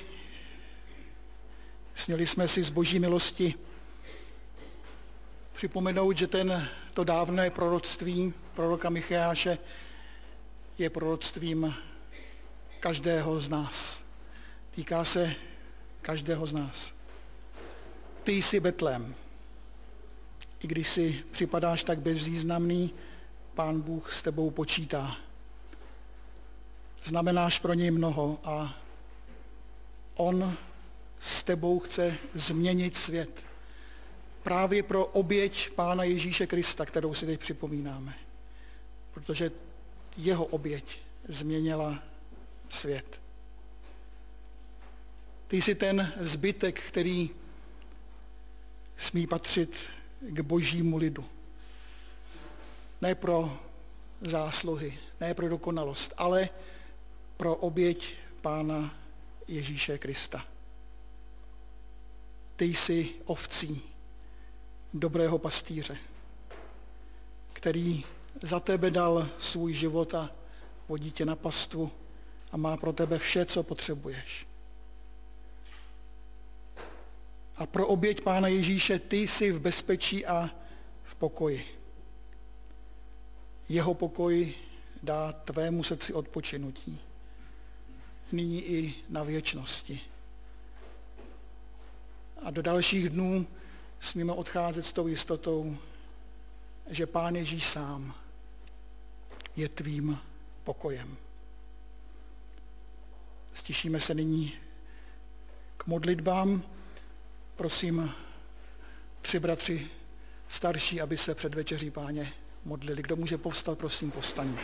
směli jsme si z boží milosti připomenout, že ten, to dávné proroctví proroka Micheáše je proroctvím každého z nás. Týká se každého z nás. Ty jsi Betlém. I když si připadáš tak bezvýznamný, Pán Bůh s tebou počítá. Znamenáš pro něj mnoho a on s tebou chce změnit svět. Právě pro oběť Pána Ježíše Krista, kterou si teď připomínáme. Protože jeho oběť změnila svět. Ty jsi ten zbytek, který smí patřit k božímu lidu. Ne pro zásluhy, ne pro dokonalost, ale pro oběť Pána Ježíše Krista. Ty jsi ovcí dobrého pastýře, který za tebe dal svůj život a vodí tě na pastvu a má pro tebe vše, co potřebuješ. A pro oběť Pána Ježíše ty jsi v bezpečí a v pokoji. Jeho pokoj dá tvému srdci odpočinutí. Nyní i na věčnosti. A do dalších dnů smíme odcházet s tou jistotou, že Pán Ježíš sám je tvým pokojem. Stišíme se nyní k modlitbám. Prosím tři bratři starší, aby se před večeří Páně modlili. Kdo může povstat, prosím, povstaňme.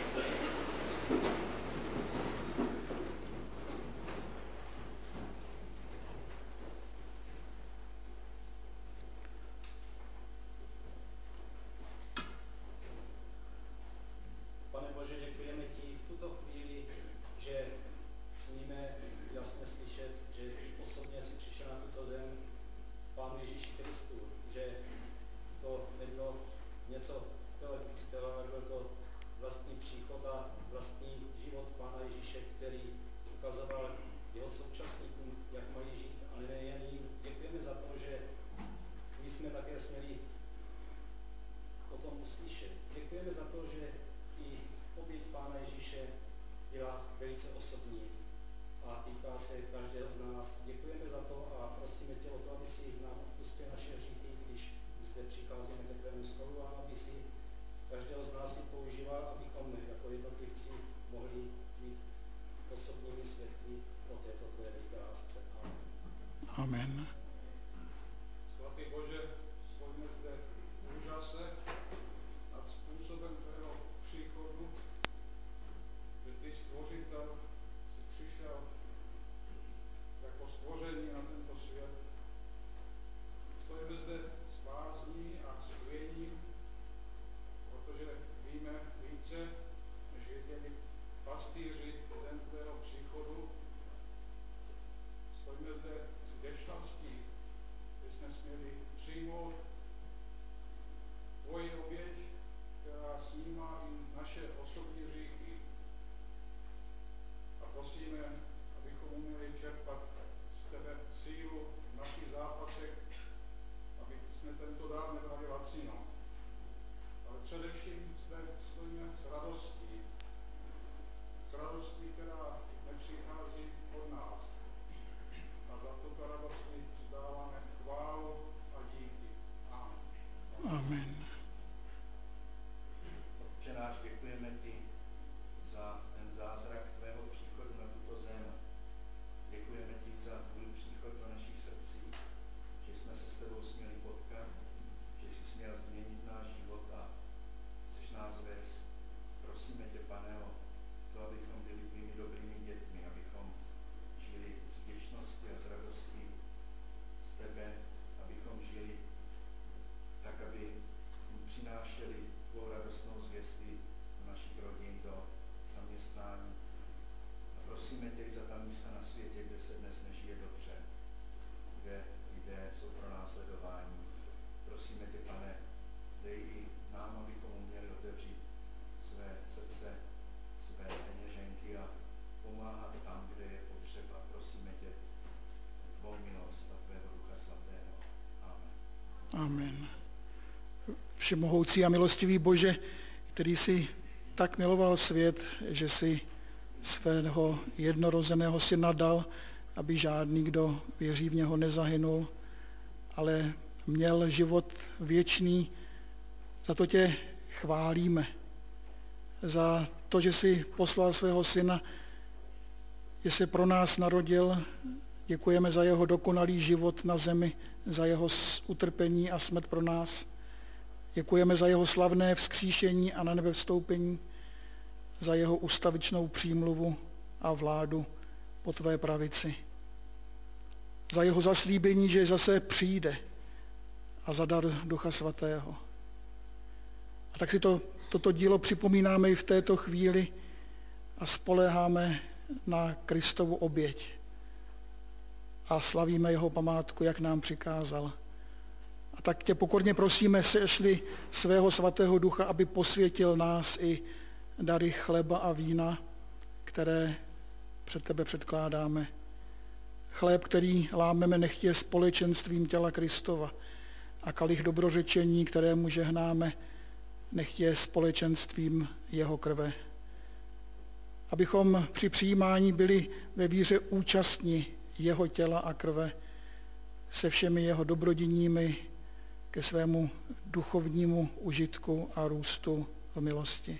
Amen. Svatý Bože, stojíme zde v úžase nad způsobem tvého příchodu, že ty stvořitel jsi přišel jako stvoření na tento svět. Stojíme zde s bázní a s chvěním, protože víme více, než věděli pastýři den tvého příchodu. Stojíme zde vděčností, že jsme směli přijmout tvoji oběť, která snímá i naše osobní hříchy. A prosíme, abychom uměli čerpat z tebe sílu v našich zápasech, aby jsme tento dár nebrali lacino. Ale především zde stojíme s radostí, s radostí, která nepřichází od nás. A za tuto radost vzdáváme chválu a díky. Amen. Amen. Otče náš, děkujeme ti za ten zázrak tvého příchodu na tuto zem. Děkujeme ti za tvůj příchod do našich srdcí, že jsme se s tebou směli potkat, že jsi směl změnit náš život a chceš nás vést. Prosíme tě, Pane, o to, abychom byli tvými dobrými dětmi, abychom žili z vděčnosti a z radosti z tebe, abychom žili tak, aby přinášeli tvou radostnou zvěstí do našich rodin, do zaměstnání. A prosíme tě i za ta místa na světě, kde se dnes nežije dobře, kde lidé jsou pro následování. Prosíme tě, Pane, dej i nám, abychom uměli otevřít své srdce, své peněženky a pomáhat tam, kde je potřeba. všemohoucí a milostivý Bože, který si tak miloval svět, že si svého jednorozeného syna dal, aby žádný, kdo věří v něho, nezahynul, ale měl život věčný. Za to tě chválíme. Za to, že jsi poslal svého syna, že se pro nás narodil. Děkujeme za jeho dokonalý život na zemi, za jeho utrpení a smrt pro nás. Děkujeme za jeho slavné vzkříšení a na nebe vstoupení, za jeho ustavičnou přímluvu a vládu po tvé pravici. Za jeho zaslíbení, že zase přijde, a za dar Ducha Svatého. A tak si to, toto dílo připomínáme i v této chvíli a spoléháme na Kristovu oběť a slavíme jeho památku, jak nám přikázal. A tak tě pokorně prosíme, sešli svého svatého Ducha, aby posvětil nás i dary chleba a vína, které před tebe předkládáme. Chléb, který lámeme, nechť je společenstvím těla Kristova, a kalich dobrořečení, kterému žehnáme, nechť je společenstvím jeho krve. Abychom při přijímání byli ve víře účastni jeho těla a krve se všemi jeho dobrodiními ke svému duchovnímu užitku a růstu v milosti.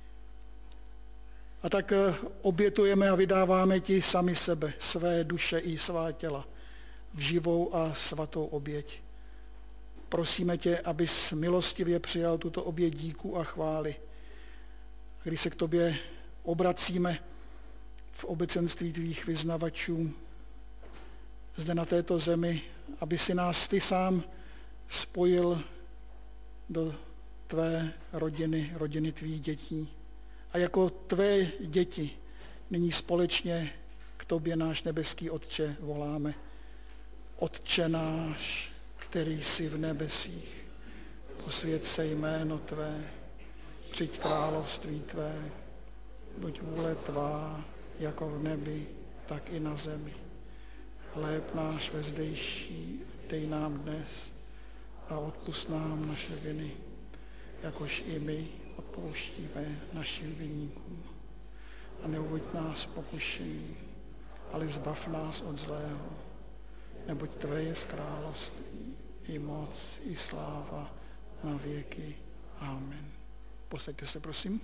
A tak obětujeme a vydáváme ti sami sebe, své duše i svá těla v živou a svatou oběť. Prosíme tě, abys milostivě přijal tuto oběť díků a chvály. Když se k tobě obracíme v obecenství tvých vyznavačů zde na této zemi, aby si nás ty sám spojil do tvé rodiny, rodiny tvých dětí. A jako tvé děti nyní společně k tobě, náš nebeský Otče, voláme. Otče náš, který jsi v nebesích, posvěť se jméno tvé, přijď království tvé, buď vůle tvá, jako v nebi, tak i na zemi. Chléb náš vezdejší dej nám dnes a odpusť nám naše viny, jakož i my odpouštíme našim viníkům. A neuvoď nás pokušení, ale zbav nás od zlého, neboť tvé je království, i moc, i sláva na věky. Amen. Posaďte se, prosím.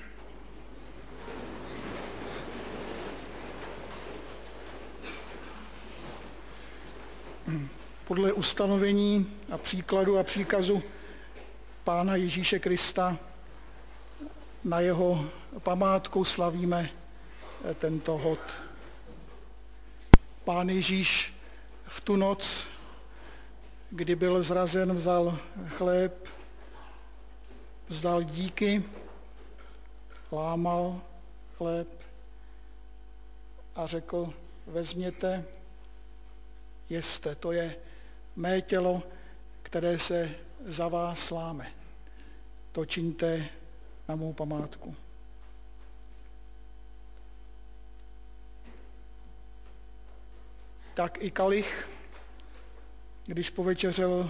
Podle ustanovení a příkladu a příkazu Pána Ježíše Krista na jeho památku slavíme tento hod. Pán Ježíš v tu noc, kdy byl zrazen, vzal chléb, vzdal díky, lámal chléb a řekl, vezměte, jeste, to je mé tělo, které se za vás láme. To čiňte na mou památku. Tak i kalich, když povečeřel,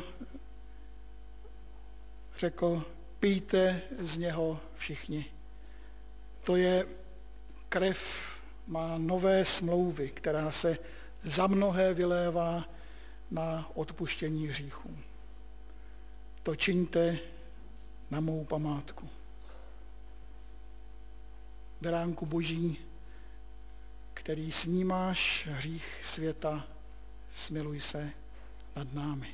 řekl, pijte z něho všichni. To je krev má nové smlouvy, která se za mnohé vylévá na odpuštění hříchů. To čiňte na mou památku. Beránku Boží, který snímáš hřích světa, smiluj se nad námi.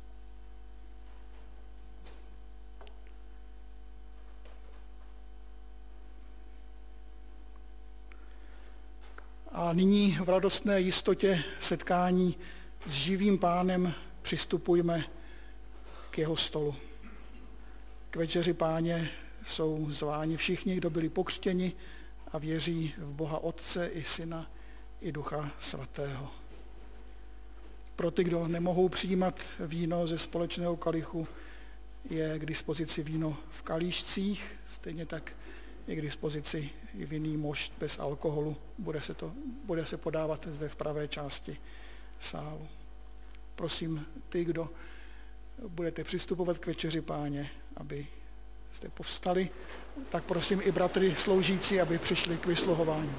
A nyní v radostné jistotě setkání s živým Pánem přistupujme k jeho stolu. K večeři Páně jsou zváni všichni, kdo byli pokřtěni a věří v Boha Otce i Syna i Ducha Svatého. Pro ty, kdo nemohou přijímat víno ze společného kalichu, je k dispozici víno v kalíšcích, stejně tak je k dispozici i vinný mošt bez alkoholu. Bude se, to, bude se podávat zde v pravé části sálu. Prosím ty, kdo budete přistupovat k večeři Páně, aby jste povstali, tak prosím i bratry sloužící, aby přišli k vysluhování.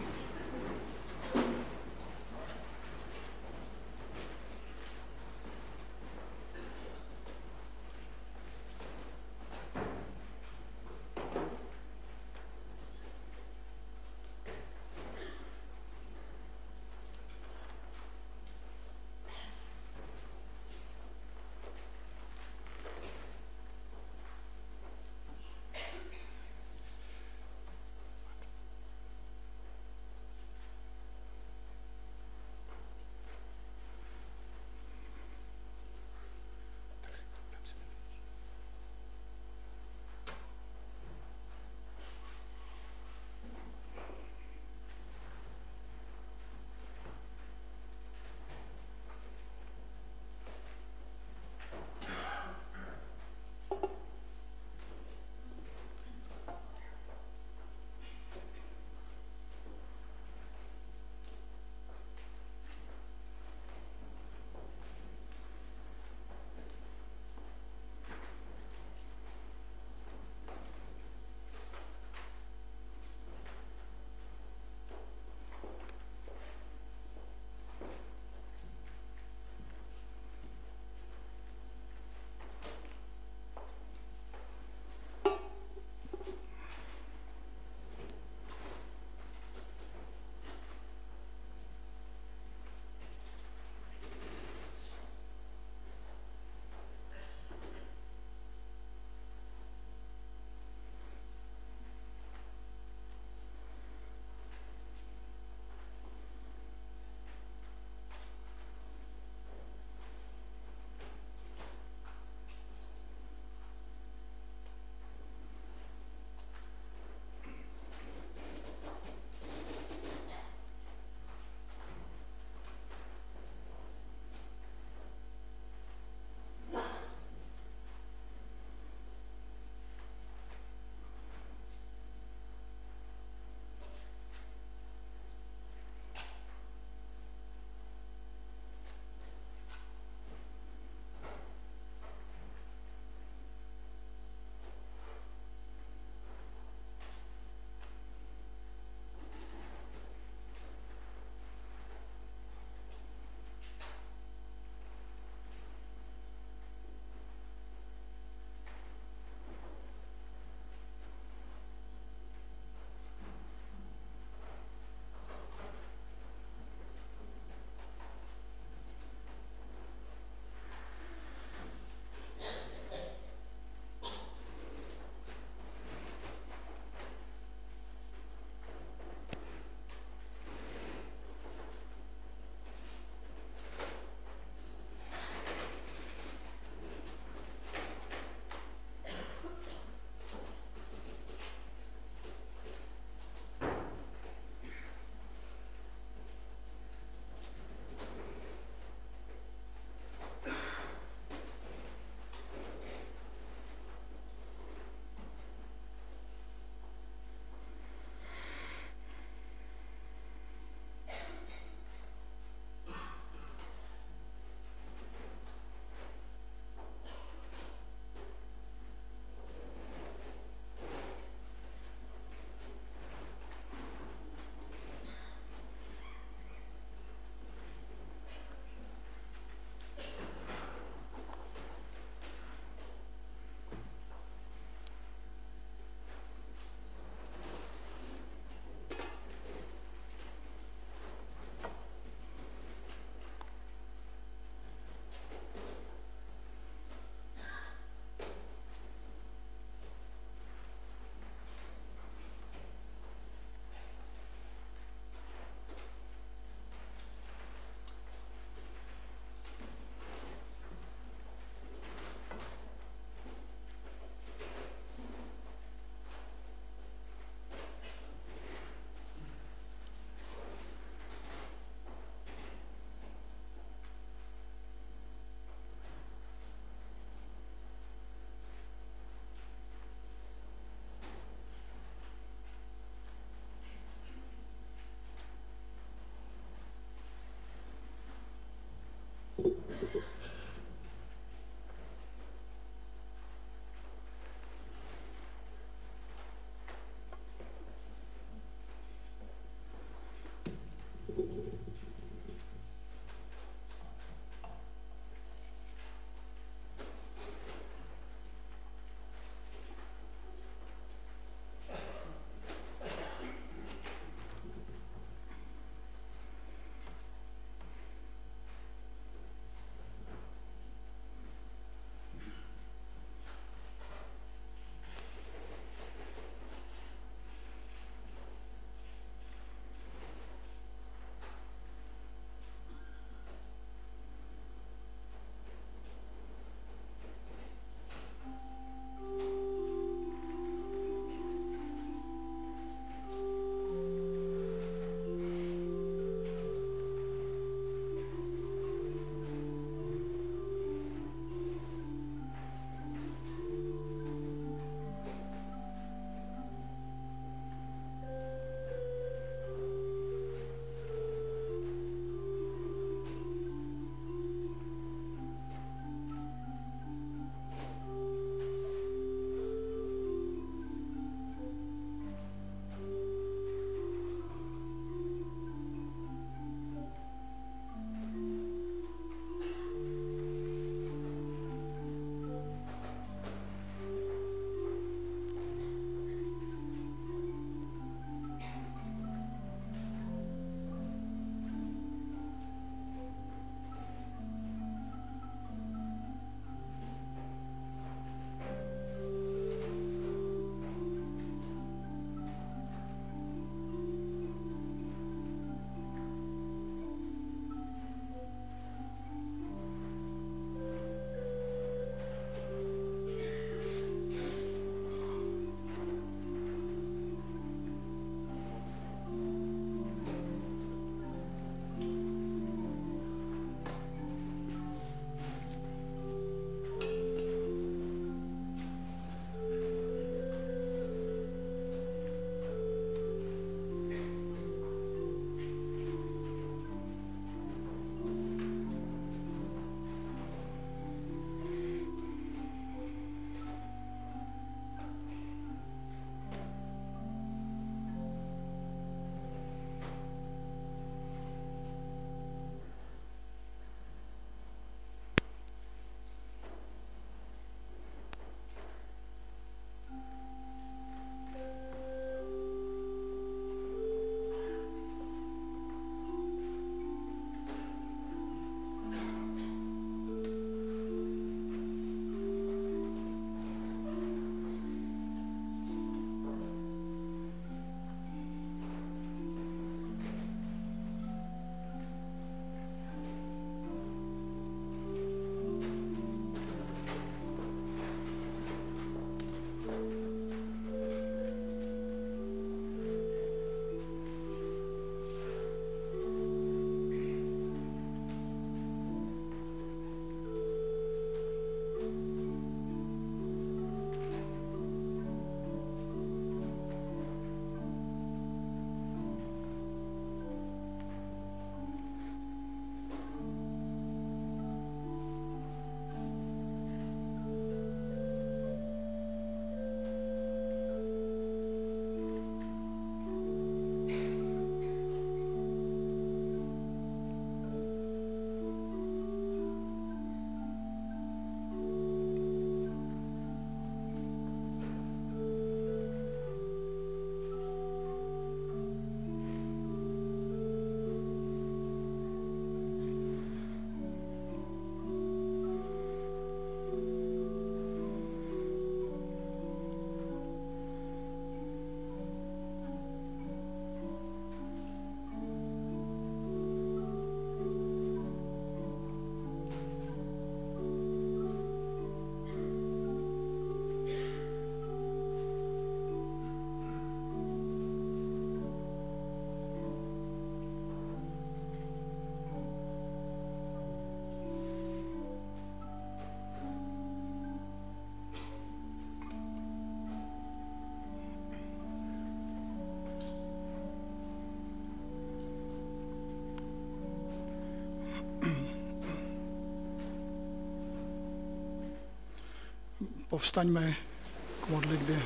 Povstaňme k modlitbě.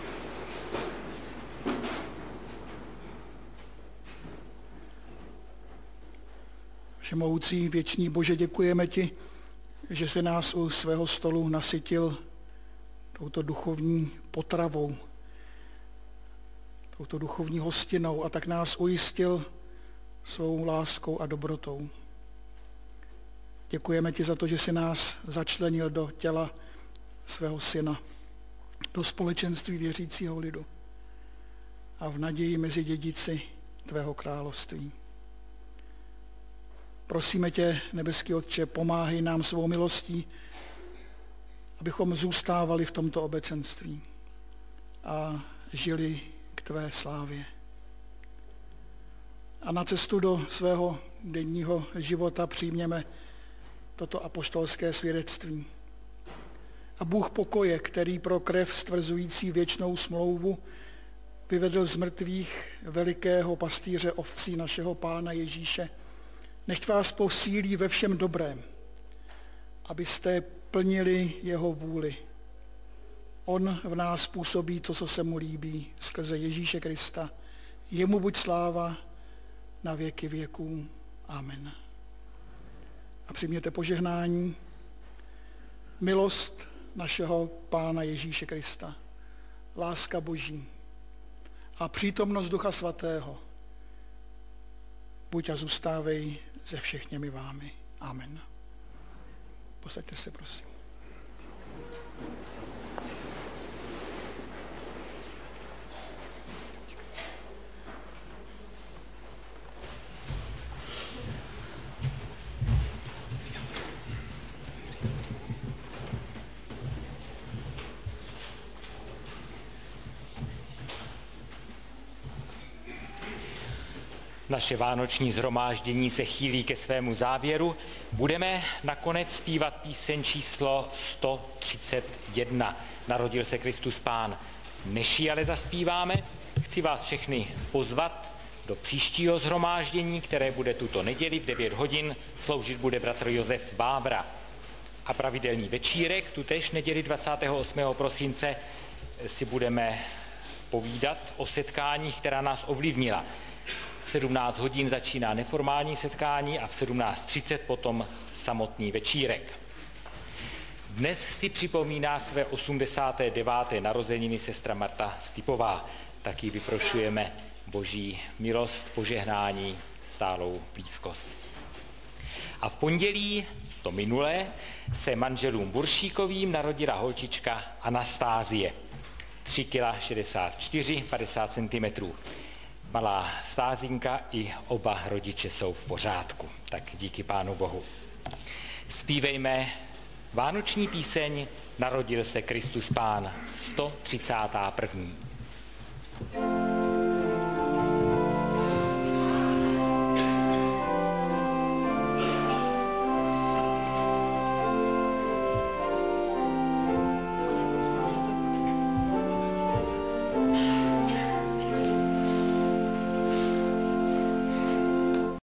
Všemohoucí věčný Bože, děkujeme ti, že jsi nás u svého stolu nasytil touto duchovní potravou, touto duchovní hostinou a tak nás ujistil svou láskou a dobrotou. Děkujeme ti za to, že jsi nás začlenil do těla svého syna, do společenství věřícího lidu a v naději mezi dědici tvého království. Prosíme tě, nebeský Otče, pomáhej nám svou milostí, abychom zůstávali v tomto obecenství a žili k tvé slávě. A na cestu do svého denního života přijměme toto apoštolské svědectví. A Bůh pokoje, který pro krev stvrzující věčnou smlouvu vyvedl z mrtvých velikého pastýře ovcí našeho Pána Ježíše, nechť vás posílí ve všem dobrém, abyste plnili jeho vůli. On v nás působí to, co se mu líbí, skrze Ježíše Krista. Jemu buď sláva na věky věků. Amen. A přijměte požehnání. Milost našeho Pána Ježíše Krista, láska Boží a přítomnost Ducha Svatého buď a zůstávej ze všech němi vámi. Amen. Posaďte se, prosím. Naše vánoční shromáždění se chýlí ke svému závěru. Budeme nakonec zpívat píseň číslo sto třicet jedna. Narodil se Kristus Pán. Než ji ale zaspíváme, chci vás všechny pozvat do příštího shromáždění, které bude tuto neděli v devět hodin. Sloužit bude bratr Josef Vávra. A pravidelný večírek, tutéž neděli dvacátého osmého prosince, si budeme povídat o setkáních, která nás ovlivnila. V sedmnáct hodin začíná neformální setkání a v sedmnáct třicet potom samotný večírek. Dnes si připomíná své osmdesáté deváté narozeniny sestra Marta Stipová. Taky vyprošujeme Boží milost, požehnání, stálou blízkost. A v pondělí, to minulé, se manželům Buršíkovým narodila holčička Anastázie. tři kila šedesát čtyři, padesát centimetrů. Malá Stázinka i oba rodiče jsou v pořádku. Tak díky Pánu Bohu. Zpívejme vánoční píseň Narodil se Kristus Pán, sto třicátá první.